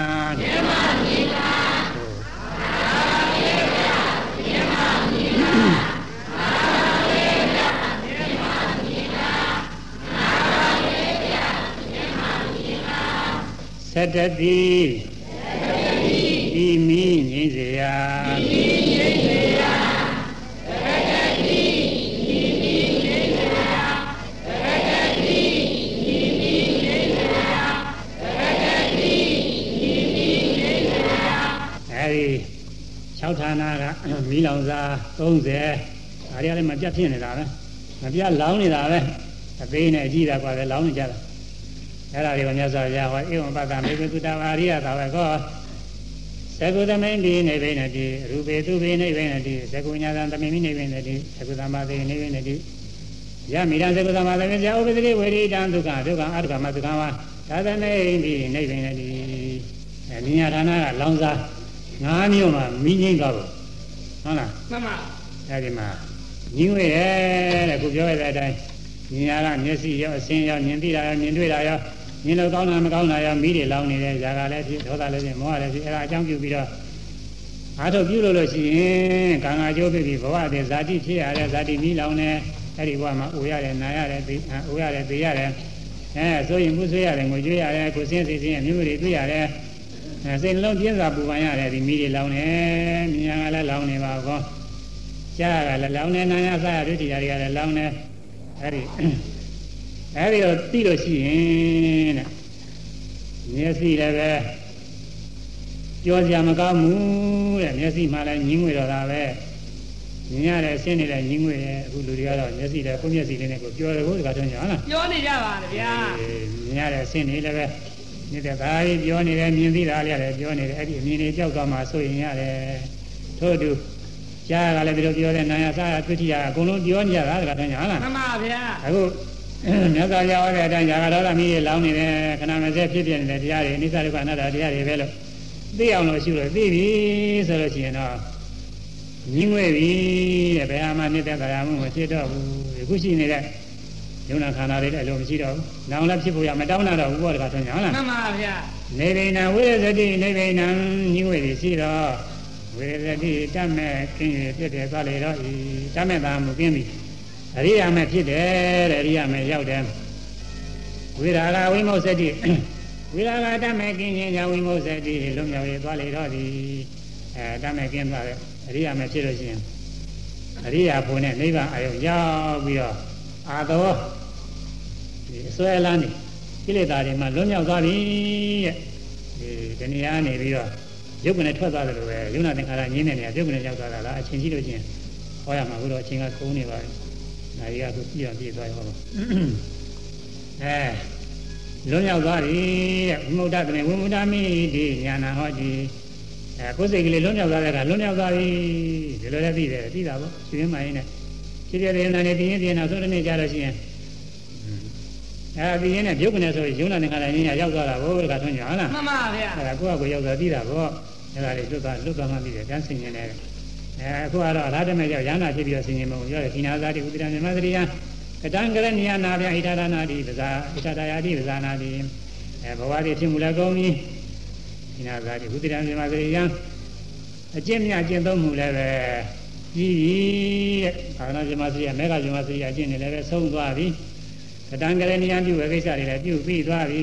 သတ္တိဤမိငြိမ်းစေရာ6ဌာနကမီးလောင်စား30ဒါတွေကလည်းမပြတ်ဖြစ်နေတာပဲမပြတ်လောင်နေတာပဲအသေးနဲ့အကြီးတာกว่าပဲလောင်နေကြတာအဲ့ဒါတွေကမြတ်စွာဘုရားဟောဧဝံပတ္တမေဝတုတဝါရိယသာဝကောသကုသမိန်ဒီနေဘိနတိရူပေသူဘေနေဘိနတိသကုညာသံသမိမိနေဘိနတိသကုသမသေနေဘိနတိယမိရံသကုသမသေဇာဥပဒိဝေရိတံဒုက္ခအတုခမသုခဝါသာသနေဒီနေဘိနတိမြညာဌာနကလောင်စား9မျိုးမှာမိငိမ့်သွားဘူးဟုတ်လားမှန်ပါအဲဒီမှာညင်းဝဲတဲ့ခုပြောရတဲ့အတိုင်းမြင်ရတာမျက်စိရောအစင်းရောမြင်သိတာရောမြင်တွေ့တာရောမြင်လို့ကောင်းတာမကောင်းတာရောမိတွေလောင်းနေတယ်ຢာကလည်းဖြစ်ဒေါသလည်းဖြစ်မောဟလည်းဖြစ်အဲဒါအကြောင်းပြုပြီးတော့အားထုတ်ပြုလို့ရှိရင်ကံကကျိုးဖြစ်ပြီးဘဝတည်းဇာတိဖြစ်ရတဲ့ဇာတိမိလောင်းနေအဲ့ဒီဘဝမှာအိုရတယ်နာရတယ်အိုရတယ်သိရတယ်ဆိုရင်မှုဆွေးရတယ်ငွေကြွေးရတယ်ကိုစင်းစီစင်းရဲ့မျိုးတွေတွေ့ရတယ်စိတ်နှလုံးပြင်းစွာပူပန်ရတယ်ဒီမိတွေလောင်းနေမြင်ရကလည်းလောင်းနေပါကောကြားကလည်းလောင်းနေနာရစားရဒုတိယတွေကလည်းလောင်းနေအဲဒီတော့သိလို့ရှိရင်တဲ့မျက်စိလည်းပဲပြောစရာမကောင်းဘူးတဲ့မျက်စိမှလည်းညင်းငွေတော့တာပဲမြင်ရတဲ့အဆင်းနေတဲ့ညင်းငွေရဲ့အခုလူတွေကတော့မျက်စိလည်းကိုယ်မျက်စိလေးနဲ့ကိုပြောတယ်ကိုဒီကတော့ညာလားပြောနေကြပါဗျာမြင်ရတဲ့အဆင်းနေလည်းပဲနေတဲ့ဒါကြီးပြောနေတယ်မြင်သိတာလည်းပြောနေတယ်အဲ့ဒီအမြင်တွေကြောက်သွားမှဆိုရင်ရတယ်ထို့အတူကြားကလည်းဒီလိုပြောတယ်နာယစာသတိယအကုန်လုံးပြောနေကြတာဒီကတော့ညာလားမှန်ပါဗျာအခုမြတ်စွာဘုရားဟောတဲ့အတိုင်းဇာကတော်သမီးတွေလောင်းနေတယ်ခဏမစဲဖြစ်ပြနေတဲ့တရားတွေအနိစ္စဒုက္ခအနတ္တတရားတွေပဲလို့သိအောင်လို့ရှိလို့သိပြီဆိုလို့ရှိရင်တော့ညင်းငွေပြီတဲ့ဘယ်ဟာမှနေတဲ့ကာယမှုမဖြစ်တော့ဘူးအခုရှိနေတဲ့ယုံနာခန္ဓာတွေလည်းအလိုမရှိတော့ဘူး။နောင်လည်းဖြစ်ဖို့ရမတောင်းတော့ဘူးပေါ့တခါဆိုရင်ဟုတ်လားမှန်ပါဗျာနေဗိဏဝိရဇတိနေဗိဏညင်းငွေတွေရှိတော့ဝိရဇတိတတ်မဲ့ခင်းရဖြစ်တယ်သွားလေတော့ဤတတ်မဲ့သာမူကင်းပြီအရိယာမဲ့ဖြစ်တယ်တဲ့အရိယာမဲ့ရောက်တယ်ဝိရာဂဝိမု စ္စတိဝိရာဂတတ်မဲ့ကင်းခြင်းကြောင့်ဝိမု စ္စတိလွတ်မြောက်ရသွားလေတော့သည်တတ်မဲ့ကင်းသွားတယ်အရိယာမဲ့ဖြစ်လို့ရှိရင်အရိယာဖို့နဲ့နိဗ္ဗာန်အယုံရောက်ပြီးတော့အာသောဒီအစွဲလန်းနေကိလေသာတွေမှလွတ်မြောက်သွားပြီတဲ့ဒီတရားနေပြီးတော့ရုပ်ကနဲ့ထွက်သွားတယ်လို့ပဲယုံနာသင်္ခါရငြင်းတဲ့နေရာရုပ်ကနဲ့ရောက်သွားတာလားအချင်းရှိလို့ချင်းဟောရမှာဘူးတော့အချင်းကကုန်နေပါပြီ။ဒါကြီးကသူပြည့်အောင်ပြည့်သွားရောလွတ်မြောက်သွားပြီတဲ့ဝိမု ddha တမေဝိမု ddha မိဒီညာနာဟောဒီကိုယ်စိတ်ကလေးလွတ်မြောက်သွားတဲ့အခါလွတ်မြောက်သွားပြီဒီလိုလည်းသိတယ်သိတာပေါ့ရှင်မိုင်းနဲ့ဖြစ်ပြတဲ့ယုံနာနဲ့ပြင်းပြင်းနောက်ဆုံးတစ်နေ့ကြာလို့ရှိရင်ဒီရင်းနဲ့ပြုတ်ကနေဆိုရင်ယုံနာနဲ့ခါတိုင်းရရောက်သွားတာကိုတခါထွန်းကြဟုတ်လားမှန်ပါဗျာအဲ့ဒါကိုယ့်အကိုရောက်သွားသိတာပေါ့အဲ့ဒါလေးလွတ်သွားမှသိတယ်တန်းဆင်ញနေတယ်အခုကတော့အရဟတမေရောက်ရဟနာဖြစ်ပြီးတော့ဆင်ញမုံပြောတယ်ခိနာဇာတိဥဒိရမြမသရိယကတံကရဏိယနာဗျဣထာဒနာတိပဇာဣထာဒယာတိပဇာနာတိဘဝတိဖြစ်မူလည်းကောင်းပြီခိနာဇာတိဥဒိရမြမသရိယအကျင့်မြတ်ကျင့်သုံးမှုလည်းပဲကြီးကြီးတဲ့ဘာဝနာဇမသရိယမေဃဇမသရိယအကျင့်တွေလည်းပဲဆုံးသွားပြီကတံကရဏိယပြုဝေကိစ္စတွေလည်းပြုပြီးသွားပြီ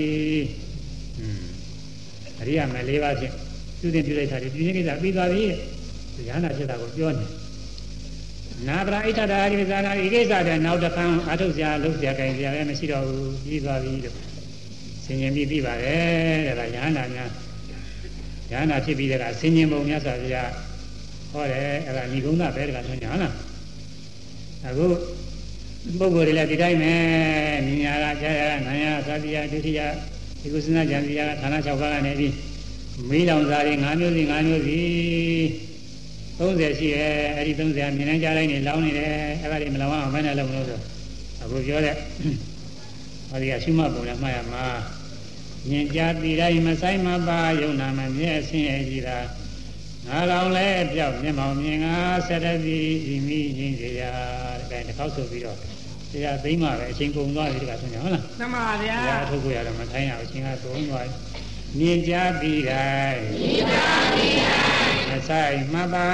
အရိယာမေ၄ပါးဖြင့်ပြုတင်ပြုလိုက်တာတွေပြုခြင်းကိစ္စပြီးသွားပြီရဟနာဖြစ်တာကိုပြောနေနာပရာဣဋ္ဌတာအရိဇာနာဒီကိစ္စတဲ့နောက်တစ်ခါအထုတ်စရာလုပ်စရာကြင်စရာလည်းမရှိတော့ဘူးပြီးသွားပြီလို့ဆင်ញင်ပြီးပါတယ်တဲ့ဒါရဟနာများရဟနာဖြစ်ပြီးတဲ့ကဆင်ញင်ပုံများစွာဘုရားဟောတယ်အဲ့ဒါဏိဂုံးသပဲတကဆိုညာဟုတ်လားအခုပုဂ္ဂိုလ်တွေလည်းဒီတိုင်းပဲမြညာကကြာရနာယသတိယဒုတိယဒီကုသနာဉာဏ်စီယဌာန6ပါးကနေပြီးမိလောင်စားတွေ5မျိုးစီ5မျိုးစီ30ရှိတယ်အဲ့ဒီ30မြင်နိုင်ကြတိုင်းနေလောင်းနေတယ်အဲ့ဒါတွေမလောင်အောင်မနဲ့လုံးလို့ဆိုအခုပြောတဲ့ဟောဒီကရှုမှတ်ပုံနဲ့မှားရမှာမြင်ကြသိတိုင်းမဆိုင်မပါယုံနာမမြဲဆင်းရဲကြည်တာငါကောင်လဲပြောက်မျက်မှောင်မြင်ငါဆက်တတိဤမိရင်းကြရာတဲ့တစ်ခေါက်ဆိုပြီးတော့တရားသိမ်းမှပဲအချိန်ကုန်သွားပြီတခါဆိုညာဟုတ်လားမှန်ပါဗျာတရားထုတ်ကိုရတော့မထိုင်းရအောင်အချိန်ကကုန်သွားပြီမြင်ကြသိတိုင်းမဆိုင်မပါ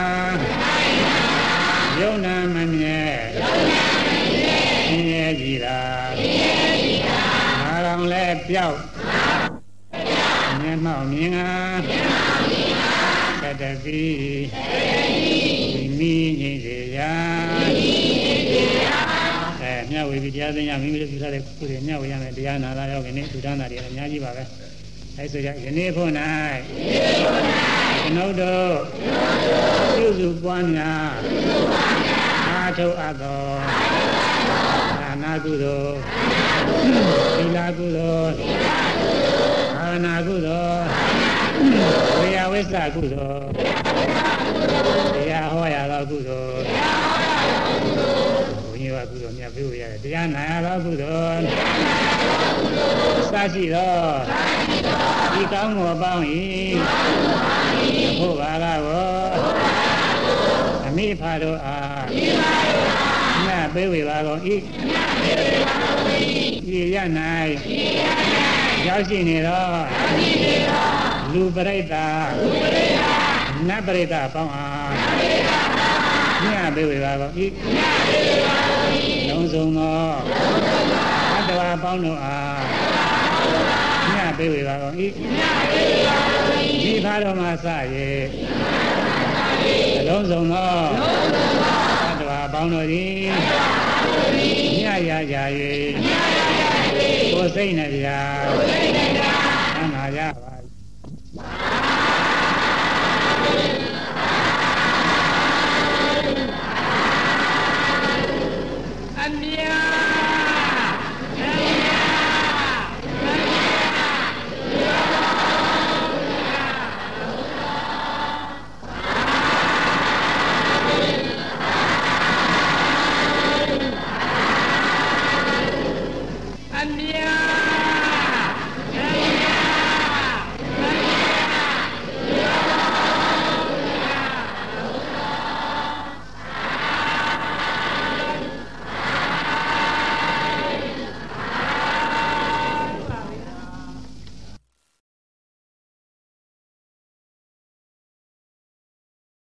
ယုံနာမမြဲဆင်းရဲကြည်တာငါကောင်လဲပြောက်မျက်မှောင်မြင်ငါတတိဒီမိငိစေရာမြတ်ဝေပြီးတရားသိညာမိမိတို့ပြုထားတဲ့ကုသိုလ်မြတ်ဝေရမယ်တရားနာလာရောက်နေသူဒါနာတွေအများကြီးပါပဲအဲဆိုကြယနေ့ဖို့၌ကျွန်ုပ်တို့ပြုစုပွားများအားထုတ်အပ်သောဒါနာကုသိုလ်သီလကုသိုလ်ဘာဝနာကုသိုလ်ဝေယဝိသကုသိုလ်တရားဟောရသောကုသိုလ်ဘုရားကုသိုလ်မြတ်ပြုရတယ်တရားနာရသောကုသိုလ်စရှိသောဒီကောင်းမှုအပေါင်း၏ဘုရားဘာကကိုအမိဖာတို့အားမြတ်ပေးဝေပါကုန်၏ဤရ၌ရောက်ရှိနေသောလူပရိသတ်နတ်ပရိသတ်ပေါင်းအားမြတ်ပေးဝေပါကုန်၏လုံးစုံသောအတ္တဝါပေါင်းတို့အားမြတ်ပေးဝေပါကုန်၏ဒီဖာတော်မှာစ၍လုံးစုံသောအတ္တဝါပေါင်းတို့သည်မြတ်ရကြ၍ကိုယ်စိတ်နှပြသံဃာရပါအမြတ်